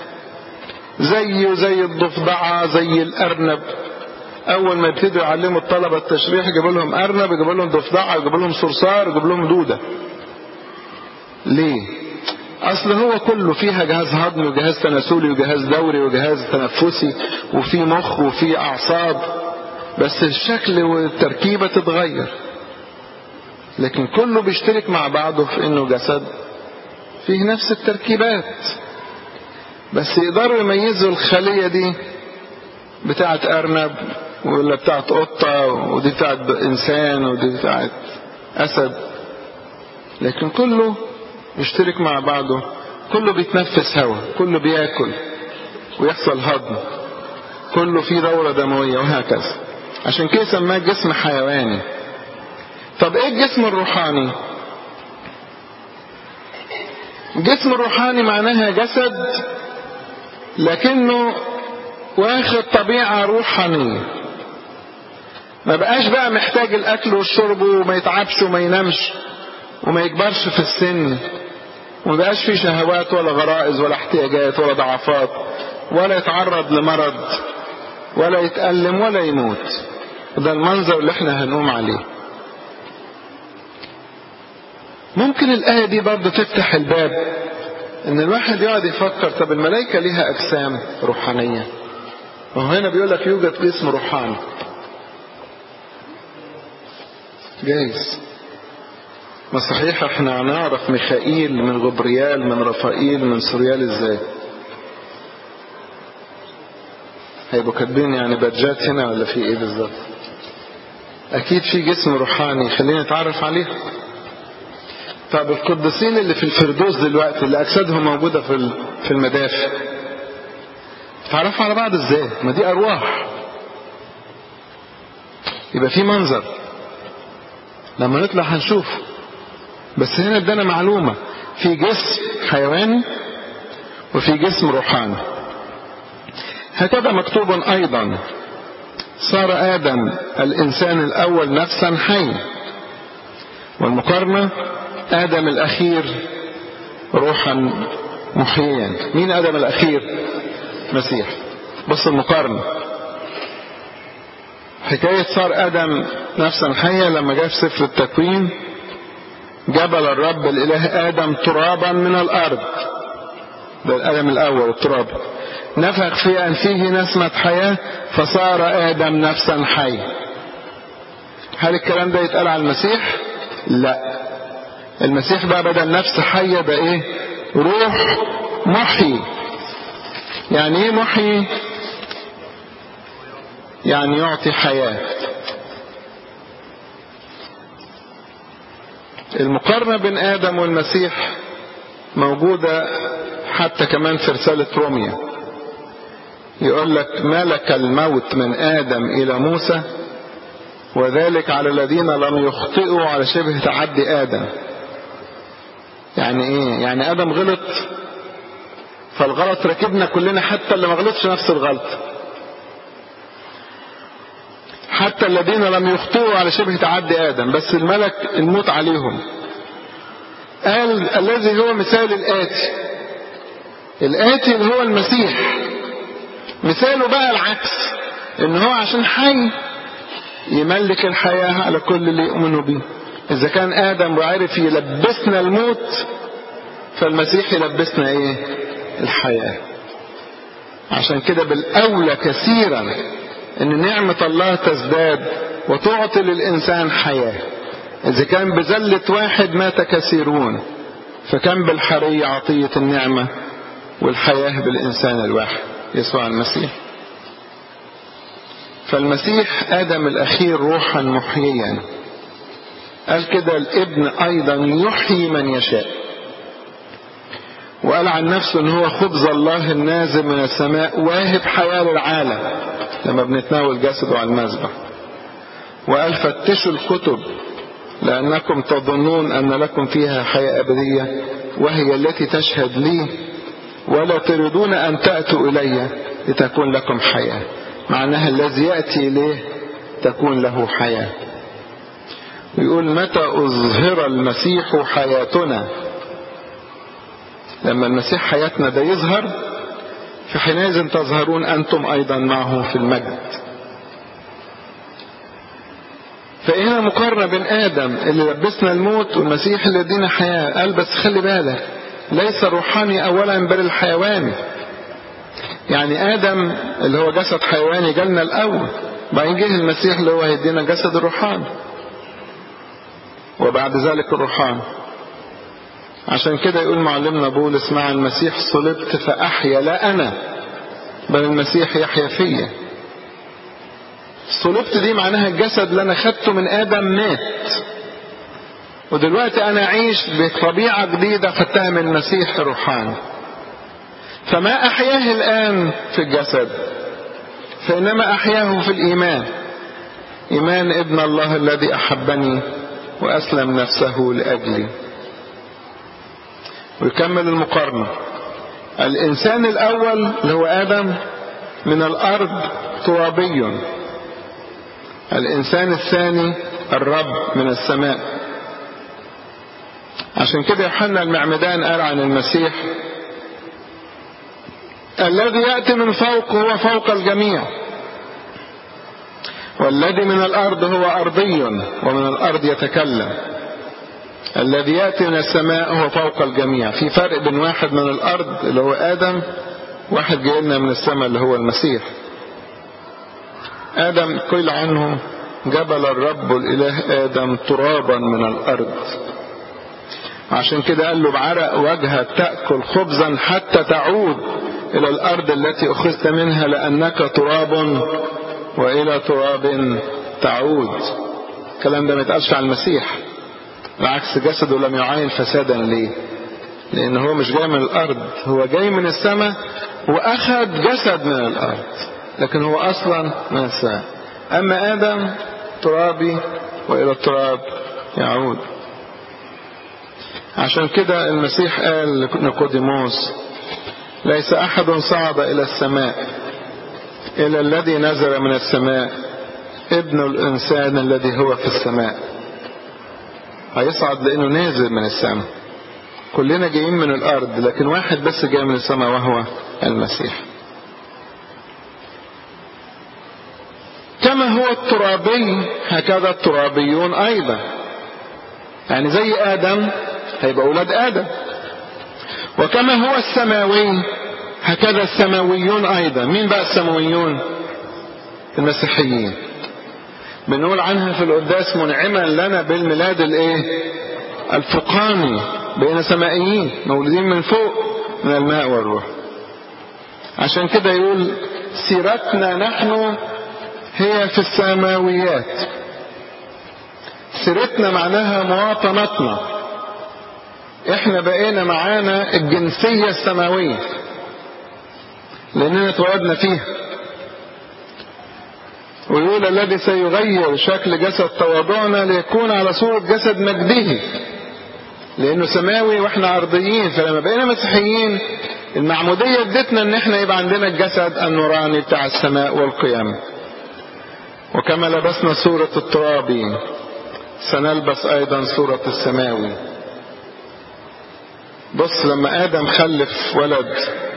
زي الضفدعة، زي الأرنب. أول ما يبتدوا يعلموا الطلبة التشريح يجيبوا لهم أرنب، يجيبوا لهم ضفدعة، يجيبوا لهم صرصار، يجيبوا لهم دودة. ليه؟ أصل هو كله فيها جهاز هضمي وجهاز تناسلي وجهاز دوري وجهاز تنفسي وفي مخ وفي أعصاب، بس الشكل والتركيبة تتغير، لكن كله بيشترك مع بعضه في إنه جسد فيه نفس التركيبات. بس يقدروا يميزوا الخلية دي بتاعت أرنب ولا بتاعت قطة، ودي بتاعت إنسان، ودي بتاعت أسد، لكن كله يشترك مع بعضه، كله بيتنفس هواء، كله بياكل ويحصل هضم، كله فيه دورة دموية وهكذا. عشان كده سماه جسم حيواني. طب ايه الجسم الروحاني؟ الجسم الروحاني معناها جسد لكنه واخد طبيعة روحانية، ما بقاش بقى محتاج الاكل والشرب وما يتعبش وما ينامش وما يكبرش في السن، وما بقاش فيه شهوات ولا غرائز ولا احتياجات ولا ضعفات، ولا يتعرض لمرض ولا يتألم ولا يموت. وده المنظر اللي احنا هنقوم عليه. ممكن الآية دي برضو تفتح الباب ان الواحد يقعد يفكر، طب الملائكة ليها اجسام روحانية، وهو هنا بيقول لك يوجد جسم روحاني. جايز ما صحيح احنا هنعرف ميخائيل من غبريال من رفائيل من سوريال ازاي؟ هيبقوا كاتبين يعني بادجات هنا ولا في ايه بالظبط؟ اكيد في جسم روحاني، خلينا نتعرف عليه. طب القديسين اللي في الفردوس دلوقتي اللي اجسادهم موجودة في المدافع، تعرفوا على بعض ازاي؟ ما دي ارواح. يبقى في منظر لما نطلع هنشوفه. بس هنا ادانا معلومة، في جسم حيواني وفي جسم روحاني. هكذا مكتوب ايضا: صار آدم الإنسان الأول نفسا حي. والمقارنة: آدم الأخير روحا محييا. مين آدم الأخير؟ مسيح. بص المقارنة، حكاية صار آدم نفسا حية لما جاء في سفر التكوين: جبل الرب الإله آدم ترابا من الأرض، ده الآدم الأول التراب، نفخ في أنفه نسمة حياة فصار آدم نفسا حي. هل الكلام ده يتقال على المسيح؟ لا، المسيح بقى بدل نفس حية ده ايه؟ روح محيي. يعني ايه محيي؟ يعني يعطي حياة. المقارنة بين آدم والمسيح موجودة حتى كمان في رسالة روميا، يقول لك: ملك الموت من آدم إلى موسى، وذلك على الذين لم يخطئوا على شبه تعدي آدم. يعني ايه؟ يعني آدم غلط، فالغلط ركبنا كلنا، حتى اللي ما غلطش نفس الغلط، حتى الذين لم يخطئوا على شبه تعدي آدم، بس الملك الموت عليهم. قال: الذي هو مثال الآتي اللي هو المسيح، مثاله بقى العكس، ان هو عشان حي يملك الحياة على كل اللي يؤمنوا به. اذا كان آدم وعرف يلبسنا الموت، فالمسيح يلبسنا ايه؟ الحياة. عشان كده بالأولى كثيرا ان نعمة الله تزداد وتعطي للإنسان حياة. اذا كان بزلة واحد مات كثيرون، فكان بالحري عطية النعمة والحياة بالإنسان الواحد يسوع المسيح. فالمسيح آدم الأخير روحا محييا. قال كده: الابن أيضا يحيي من يشاء. وقال عن نفسه ان هو خبز الله النازل من السماء واهب حياة للعالم لما بنتناول جسده على المذبح. وقال: فتشوا الكتب لأنكم تظنون أن لكم فيها حياة أبدية، وهي التي تشهد لي ولا تريدون أن تأتوا إلي لتكون لكم حياة. معناها الذي يأتي إليه تكون له حياة. ويقول متى أظهر المسيح حياتنا، لما المسيح حياتنا ده يظهر في حينئذ تظهرون أنتم أيضا معه في المجد. فهنا مقارنة بين آدم اللي لبسنا الموت والمسيح اللي يدينا حياة. قال بس خلي بالك ليس الروحاني أولا بل الحيواني. يعني آدم اللي هو جسد حيواني جالنا الأول، بعدين جه المسيح اللي هو هيدينا جسد الروحاني، وبعد ذلك الروحاني. عشان كده يقول معلمنا بولس مع المسيح صلبت فأحيا لا أنا بل المسيح يحيا فيا. صلبت دي معناها الجسد اللي أنا خدته من آدم مات، ودلوقتي أنا أعيش بطبيعة جديدة خدتها من المسيح الروحاني. فما أحياه الآن في الجسد فإنما أحياه في الإيمان، إيمان ابن الله الذي أحبني وأسلم نفسه لأجلي. ويكمل المقارنة. الإنسان الأول اللي هو آدم من الأرض ترابي، الإنسان الثاني الرب من السماء. عشان كده يوحنا المعمدان قال عن المسيح الذي يأتي من فوق هو فوق الجميع، والذي من الأرض هو أرضي ومن الأرض يتكلم، الذي يأتي من السماء هو فوق الجميع. في فرق بين واحد من الأرض اللي هو آدم، واحد جاي لنا من السماء اللي هو المسيح. آدم قيل عنه جبل الرب الإله آدم ترابا من الأرض، عشان كده قال له بعرق وجهك تأكل خبزا حتى تعود إلى الأرض التي أخذت منها لأنك تراب وإلى تراب تعود. الكلام ده ما يتقالش عن المسيح، بالعكس جسده لم يعاين فسادا. ليه؟ لأن هو مش جاي من الأرض، هو جاي من السماء وأخذ جسد من الأرض، لكن هو أصلا من السماء. أما آدم ترابي وإلى التراب يعود. عشان كده المسيح قال لنيقوديموس ليس أحد صعد إلى السماء إلا الذي نزل من السماء ابن الإنسان الذي هو في السماء. هيصعد لأنه نازل من السماء. كلنا جايين من الأرض، لكن واحد بس جاي من السماء وهو المسيح. كما هو الترابي هكذا الترابيون أيضا. يعني زي آدم هيبقى أولاد آدم، وكما هو السماوي هكذا السماويون أيضا. مين بقى السماويون؟ المسيحيين. بنقول عنها في القداس منعما لنا بالميلاد الفوقاني، بقينا سمائيين مولودين من فوق من الماء والروح. عشان كده يقول سيرتنا نحن هي في السماويات. سيرتنا معناها مواطنتنا، احنا بقينا معانا الجنسية السماوية لأننا اتولدنا فيها. ويقول الذي سيغير شكل جسد تواضعنا ليكون على صورة جسد مجده، لأنه سماوي واحنا أرضيين. فلما بقينا مسيحيين المعمودية ادتنا ان احنا يبقى عندنا الجسد النوراني بتاع السماء والقيامة. وكما لبسنا صورة الترابي سنلبس أيضا صورة السماوي. بص لما آدم خلف ولد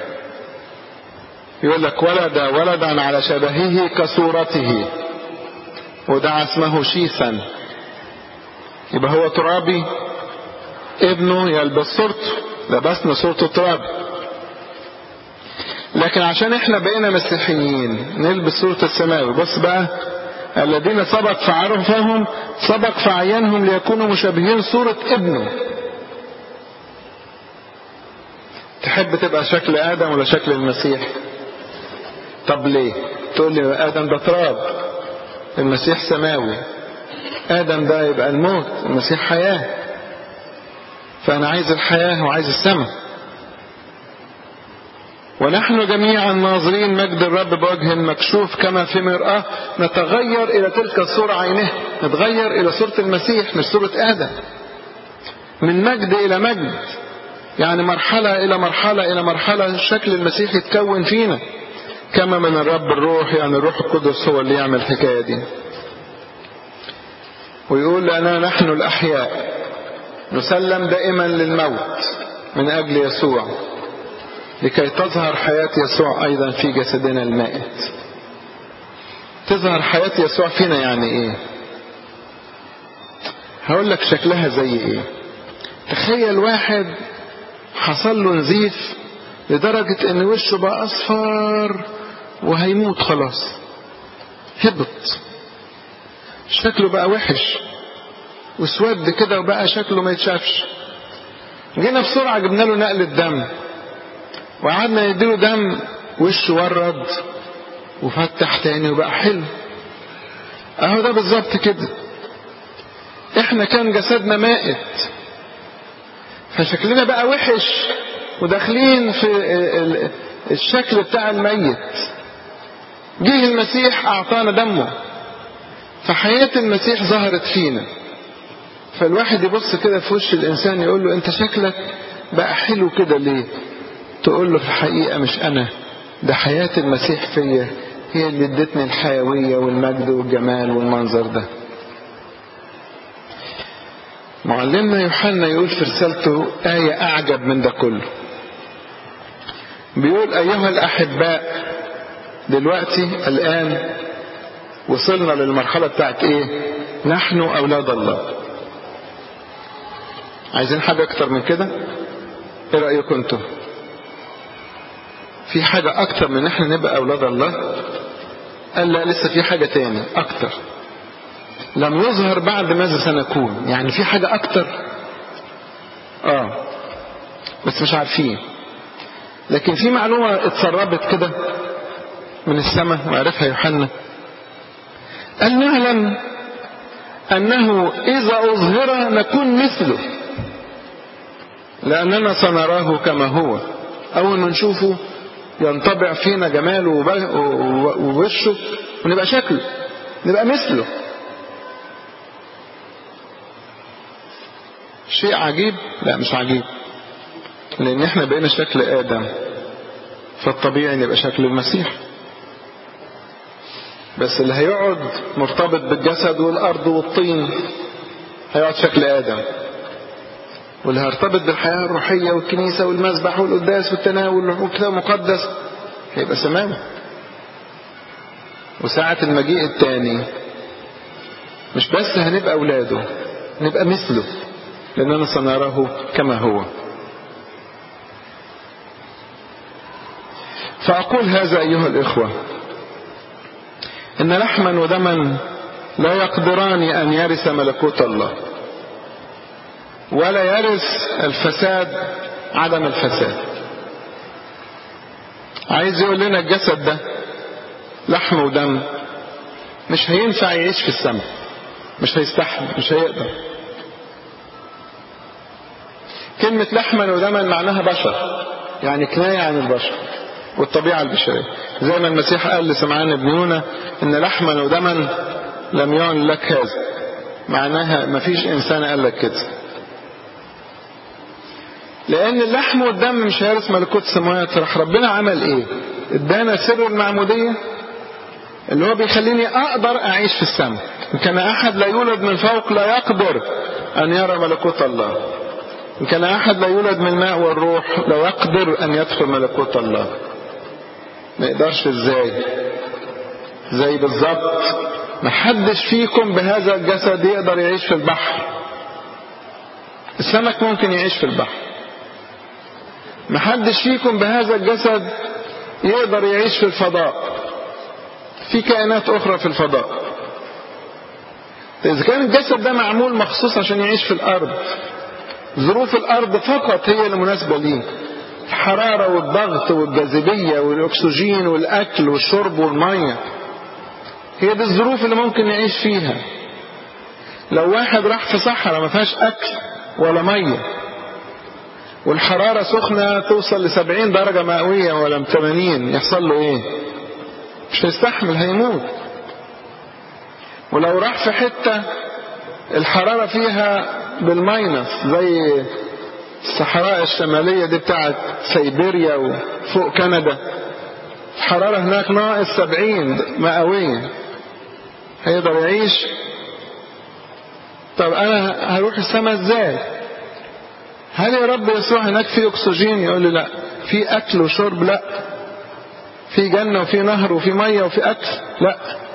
يقول لك ولدا على شبهه كصورته ودعا اسمه شيثا. يبقى هو ترابي، ابنه يلبس صورته، لبسنا صورته ترابي. لكن عشان احنا بقينا مسيحيين نلبس صورة السماوي. بص بقى الذين سبق فعرفهم سبق فعينهم ليكونوا مشابهين صورة ابنه. تحب تبقى شكل آدم ولا شكل المسيح؟ طب ليه؟ تقول لي آدم ده تراب، المسيح سماوي. آدم ده يبقى الموت، المسيح حياة. فأنا عايز الحياة وعايز السماء. ونحن جميعا ناظرين مجد الرب بوجه مكشوف كما في مرآة نتغير إلى تلك الصورة عينه. نتغير إلى صورة المسيح مش صورة آدم، من مجد إلى مجد. يعني مرحلة إلى مرحلة إلى مرحلة شكل المسيح يتكون فينا، كما من الرب الروح، يعني الروح القدس هو اللي يعمل الحكاية دي. ويقول لنا نحن الأحياء نسلم دائما للموت من أجل يسوع لكي تظهر حياة يسوع أيضا في جسدنا المائت. تظهر حياة يسوع فينا يعني إيه؟ هقول لك شكلها زي إيه. تخيل واحد حصل له نزيف لدرجة ان وشه بقى اصفر وهيموت خلاص، هبط، شكله بقى وحش وسود كده وبقى شكله ما يتشافش. جينا بسرعة جبنا له نقل الدم وقعدنا نديله دم، وشه ورد وفتح تاني وبقى حلو. اهو ده بالظبط كده. احنا كان جسدنا مائت فشكلنا بقى وحش وداخلين في الشكل بتاع الميت. جه المسيح اعطانا دمه، فحياة المسيح ظهرت فينا. فالواحد يبص كده في وش الانسان يقول له انت شكلك بقى حلو كده ليه؟ تقول له في الحقيقة مش انا، ده حياة المسيح فيا هي اللي ادتني الحيوية والمجد والجمال والمنظر ده. معلمنا يوحنا يقول في رسالته آية أعجب من ده كله. بيقول أيها الأحباء، دلوقتي الآن وصلنا للمرحلة بتاعت إيه؟ نحن أولاد الله. عايزين حاجة أكتر من كده؟ إيه رأيكم أنتم؟ في حاجة أكتر من إحنا نبقى أولاد الله؟ قال لا، لسه في حاجة تاني أكتر لم يظهر بعد ماذا سنكون. يعني في حاجة أكتر بس مش عارفين. لكن في معلومة اتسربت كده من السماء وعرفها يوحنا. قال نعلم أنه إذا أظهر نكون مثله لأننا سنراه كما هو. أول ما نشوفه ينطبع فينا جماله ووشه ونبقى شكله، نبقى مثله. شيء عجيب؟ لا مش عجيب، لأن احنا بقينا شكل آدم، فالطبيعي نبقى شكل المسيح. بس اللي هيقعد مرتبط بالجسد والأرض والطين هيقعد شكل آدم، واللي هيرتبط بالحياة الروحية والكنيسة والمسبح والقداس والتناول والكتاب المقدس هيبقى سماوي. وساعة المجيء الثاني مش بس هنبقى أولاده، نبقى مثله لأننا سنراه كما هو. فأقول هذا أيها الإخوة، إن لحما ودما لا يقدران أن يرث ملكوت الله، ولا يرث الفساد عدم الفساد. عايز يقول لنا الجسد ده لحم ودم مش هينفع يعيش في السماء، مش هيستحمل، مش هيقدر. كلمة لحما ودما معناها بشر، يعني كناية عن البشر والطبيعة البشرية. زي ما المسيح قال لسمعان بن يونا إن لحما ودما لم يعن لك هذا، معناها مفيش إنسان قال لك كده. لأن اللحم والدم مش هيرث ملكوت السماوات. راح ربنا عمل إيه؟ ادانا سر المعمودية اللي هو بيخليني أقدر أعيش في السماء. إن كان أحد لا يولد من فوق لا يقدر أن يرى ملكوت الله. إن كان أحد لا يولد من الماء والروح لا يقدر أن يدخل ملكوت الله. ما يقدرش إزاي؟ زي بالظبط محدش فيكم بهذا الجسد يقدر يعيش في البحر. السمك ممكن يعيش في البحر. محدش فيكم بهذا الجسد يقدر يعيش في الفضاء. في كائنات أخرى في الفضاء. إذا كان الجسد ده معمول مخصوص عشان يعيش في الأرض، ظروف الأرض فقط هي المناسبة ليه. الحرارة والضغط والجاذبية والأكسجين والأكل والشرب والمية، هي دي الظروف اللي ممكن نعيش فيها. لو واحد راح في صحراء ما فيهاش أكل ولا مية والحرارة سخنة توصل ل70 درجة مئوية ولا 80، يحصل له إيه؟ مش هيستحمل، هيموت. ولو راح في حتة الحرارة فيها بالماينس زي الصحراء الشمالية دي بتاعت سيبيريا وفوق كندا، الحرارة هناك ناقص 70 مئوية، هيقدر يعيش؟ طب انا هروح السماء ازاي؟ هل يا رب يسوع هناك في اكسجين؟ يقول لي لا. في اكل وشرب؟ لا. في جنة وفي نهر وفي مية وفي اكل؟ لا.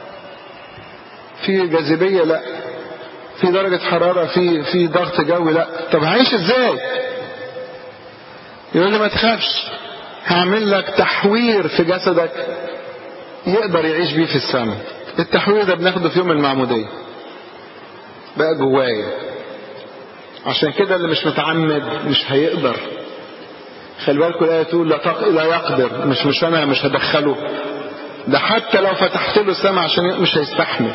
في جاذبية؟ لا. في درجة حرارة؟ في ضغط جوي؟ لا. طب هعيش ازاي؟ يقول لي ما تخافش، هعمل لك تحوير في جسدك يقدر يعيش بيه في السماء. التحوير ده بناخده في يوم المعمودية بقى جوايا. عشان كده اللي مش متعمد مش هيقدر. خلي بالكم الآية تقول لا يقدر، مش انا مش هدخله، ده حتى لو فتحت له السماء عشان مش هيستحمل.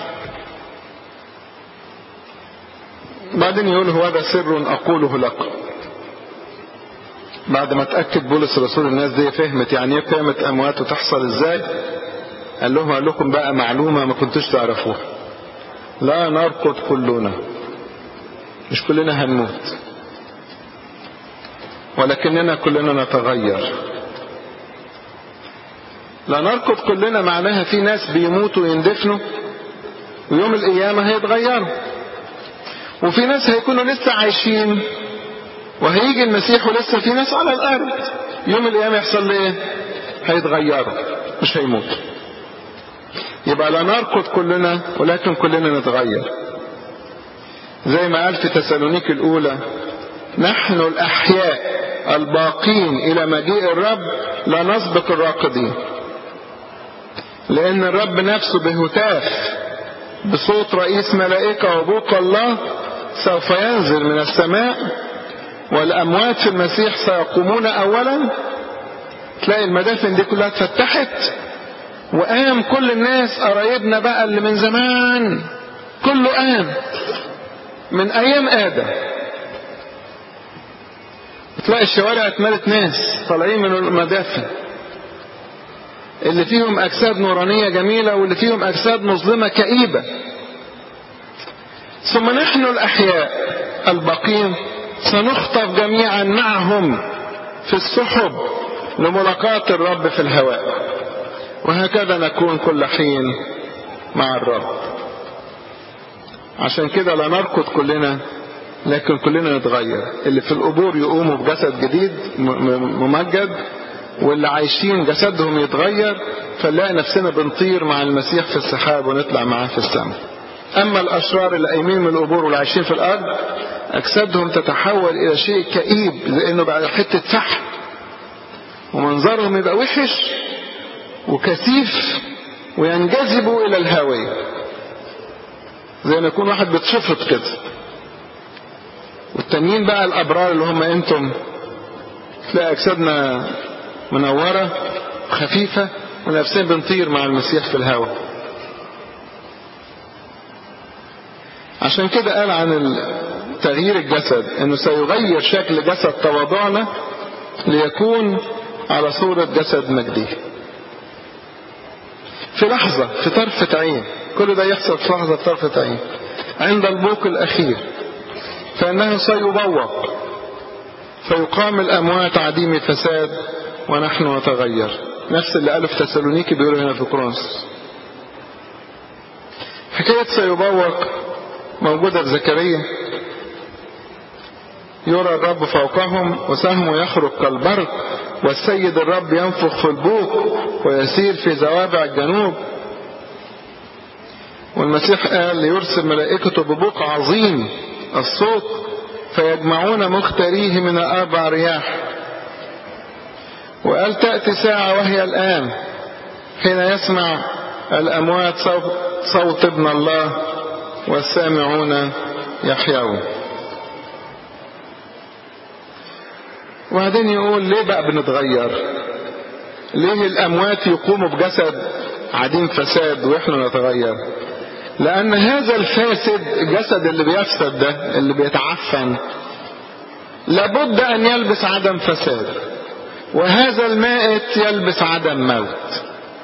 بعدين يقول هو هذا سر أقوله لك. بعد ما تأكد بولس الرسول الناس دي فهمت يعني ايه قيامة أموات وتحصل ازاي، قال لكم بقى معلومة ما كنتوش تعرفوها. لا نرقد كلنا، مش كلنا هنموت، ولكننا كلنا نتغير. لا نرقد كلنا معناها في ناس بيموتوا ويندفنوا ويوم القيامة هيتغيروا، وفي ناس هيكونوا لسه عايشين وهيجي المسيح ولسه في ناس على الأرض. يوم القيامة يحصل ليه؟ هيتغيروا مش هيموتوا. يبقى لا نرقد كلنا ولكن كلنا نتغير، زي ما قال في تسالونيك الأولى نحن الأحياء الباقين إلى مجيء الرب لا نسبق الراقدين، لأن الرب نفسه بهتاف بصوت رئيس ملائكة وبوق الله سوف ينزل من السماء، والأموات في المسيح سيقومون أولا. تلاقي المدافن دي كلها اتفتحت وقام كل الناس، قرايبنا بقى اللي من زمان كله قام من أيام آدم. تلاقي الشوارع اتملت ناس طالعين من المدافن، اللي فيهم أجساد نورانية جميلة واللي فيهم أجساد مظلمة كئيبة. ثم نحن الأحياء الباقين سنخطف جميعا معهم في السحب لملاقاة الرب في الهواء، وهكذا نكون كل حين مع الرب. عشان كده لا نرقد كلنا لكن كلنا نتغير. اللي في القبور يقوموا بجسد جديد ممجد، واللي عايشين جسدهم يتغير، فنلاقي نفسنا بنطير مع المسيح في السحاب ونطلع معاه في السماء. أما الأشرار اللي قايمين من القبور واللي عايشين في الأرض أجسادهم تتحول إلى شيء كئيب، لأنه بقى حتة فحم ومنظرهم يبقى وحش وكثيف وينجذبوا إلى الهاوية، زي ما يكون واحد بتشفط كده. والتانيين بقى الأبرار اللي هم أنتم، تلاقي أجسادنا منورة خفيفة ونفسنا بنطير مع المسيح في الهواء. عشان كده قال عن تغيير الجسد انه سيغير شكل جسد تواضعنا ليكون على صورة جسد مجدي في لحظة، في طرفة عين. كل ده يحصل في لحظة، في طرفة عين، عند البوق الأخير، فإنه سيبوق فيقام الأموات عديم فساد ونحن نتغير. نفس اللي قاله في تسالونيكي بيقوله هنا في كورنثوس. حكاية سيبوق موجودة في زكريا. يرى الرب فوقهم وسهمه يخرج كالبرق، والسيد الرب ينفخ في البوق ويسير في زوابع الجنوب. والمسيح قال ليرسل ملائكته ببوق عظيم الصوت فيجمعون مختاريه من 4 رياح. وقال تأتي ساعة وهي الآن حين يسمع الأموات صوت ابن الله والسامعون يحيون. وبعدين يقول ليه بقى بنتغير؟ ليه الأموات يقوموا بجسد عديم فساد وإحنا نتغير؟ لأن هذا الفاسد، الجسد اللي بيفسد ده اللي بيتعفن، لابد أن يلبس عدم فساد، وهذا المائت يلبس عدم موت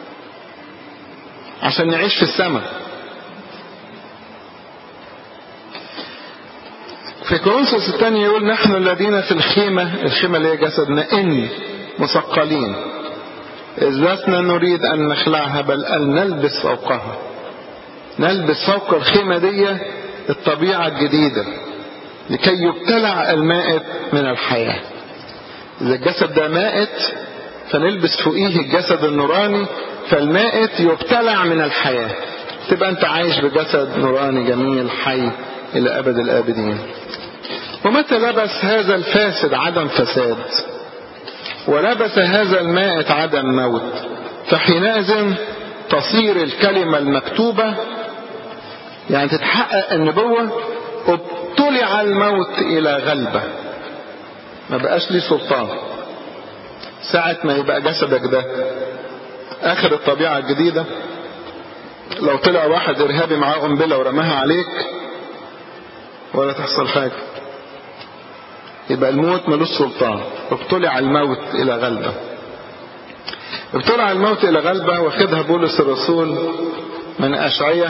عشان نعيش في السماء. في كورنثوس الثانية يقول نحن الذين في الخيمة اللي هي جسدنا إن مثقلين إذ لسنا نريد أن نخلعها بل أن نلبس فوقها. نلبس فوق الخيمة دي الطبيعة الجديدة لكي يبتلع المائت من الحياة. إذا الجسد ده مائت فنلبس فوقيه الجسد النوراني فالمائت يبتلع من الحياة، تبقى أنت عايش بجسد نوراني جميل حي إلى أبد الآبدين. ومتى لبس هذا الفاسد عدم فساد ولبس هذا المائت عدم موت فحينئذ تصير الكلمة المكتوبة، يعني تتحقق النبوة، ابتلع الموت إلى غلبة، ما بقاش ليه سلطان. ساعة ما يبقى جسدك ده آخر الطبيعة الجديدة، لو طلع واحد إرهابي معاه قنبلة ورماها عليك ولا تحصل حاجة، يبقى الموت ملوش سلطان. ابتلع الموت إلى غلبة. ابتلع الموت إلى غلبة واخدها بولس الرسول من أشعية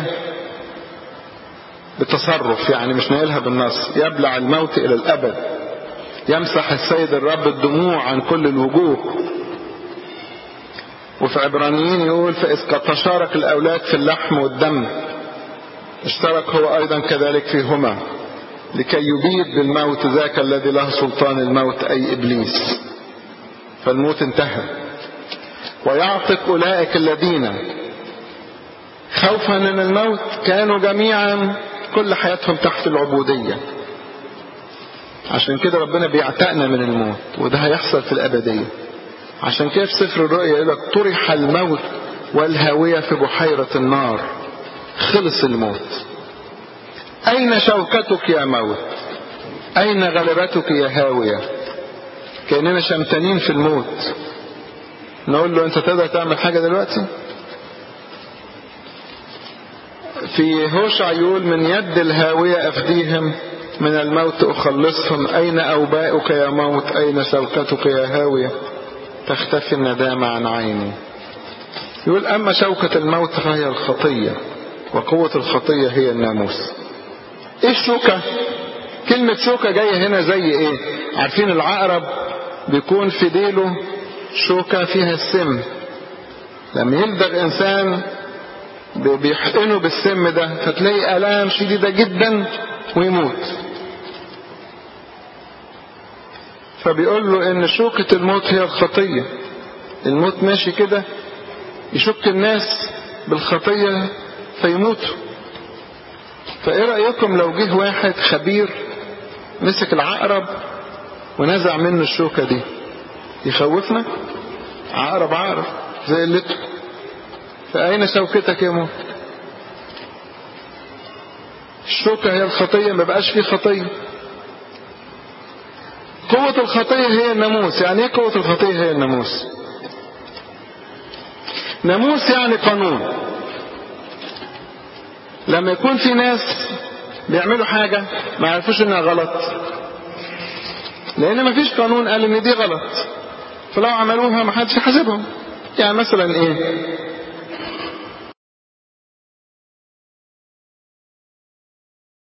بتصرف، يعني مش ناقلها بالنص. يبلع الموت إلى الأبد، يمسح السيد الرب الدموع عن كل الوجوه. وفي عبرانيين يقول فإذ قد تشارك الأولاد في اللحم والدم اشترك هو أيضا كذلك فيهما لكي يبيد بالموت ذاك الذي له سلطان الموت أي إبليس. فالموت انتهى. ويعتق أولئك الذين خوفا من الموت كانوا جميعا كل حياتهم تحت العبودية. عشان كده ربنا بيعتقنا من الموت، وده هيحصل في الأبدية. عشان كده في سفر الرؤيا يقول لك طرح الموت والهاوية في بحيرة النار. خلص الموت. أين شوكتك يا موت؟ أين غلبتك يا هاوية؟ كأننا شمتانين في الموت، نقول له أنت تقدر تعمل حاجة دلوقتي؟ في هوشع يقول من يد الهاوية أفديهم، من الموت أخلصهم. أين أوباؤك يا موت؟ أين شوكتك يا هاوية؟ تختفي الندامة عن عيني. يقول أما شوكة الموت فهي الخطية، وقوة الخطية هي الناموس. إيه الشوكة؟ كلمة شوكة جاية هنا زي إيه؟ عارفين العقرب بيكون في ديله شوكة فيها السم، لما يلدغ إنسان بيحقنه بالسم ده فتلاقي آلام شديدة جدا ويموت. فبيقول له إن شوكة الموت هي الخطية. الموت ماشي كده يشك الناس بالخطية فيموتوا. فإيه رأيكم لو جه واحد خبير مسك العقرب ونزع منه الشوكة دي؟ يخوفنا؟ عقرب زي اللتو. فأين شوكتك يا موت؟ الشوكة هي الخطية، ما بقاش فيه خطية. قوة الخطية هي الناموس. يعني ايه قوة الخطية هي الناموس؟ ناموس يعني قانون. لما يكون في ناس بيعملوا حاجة ما يعرفوش انها غلط، لان ما فيش قانون قال ان دي غلط، فلو عملوها ما حدش يحاسبهم. يعني مثلا ايه؟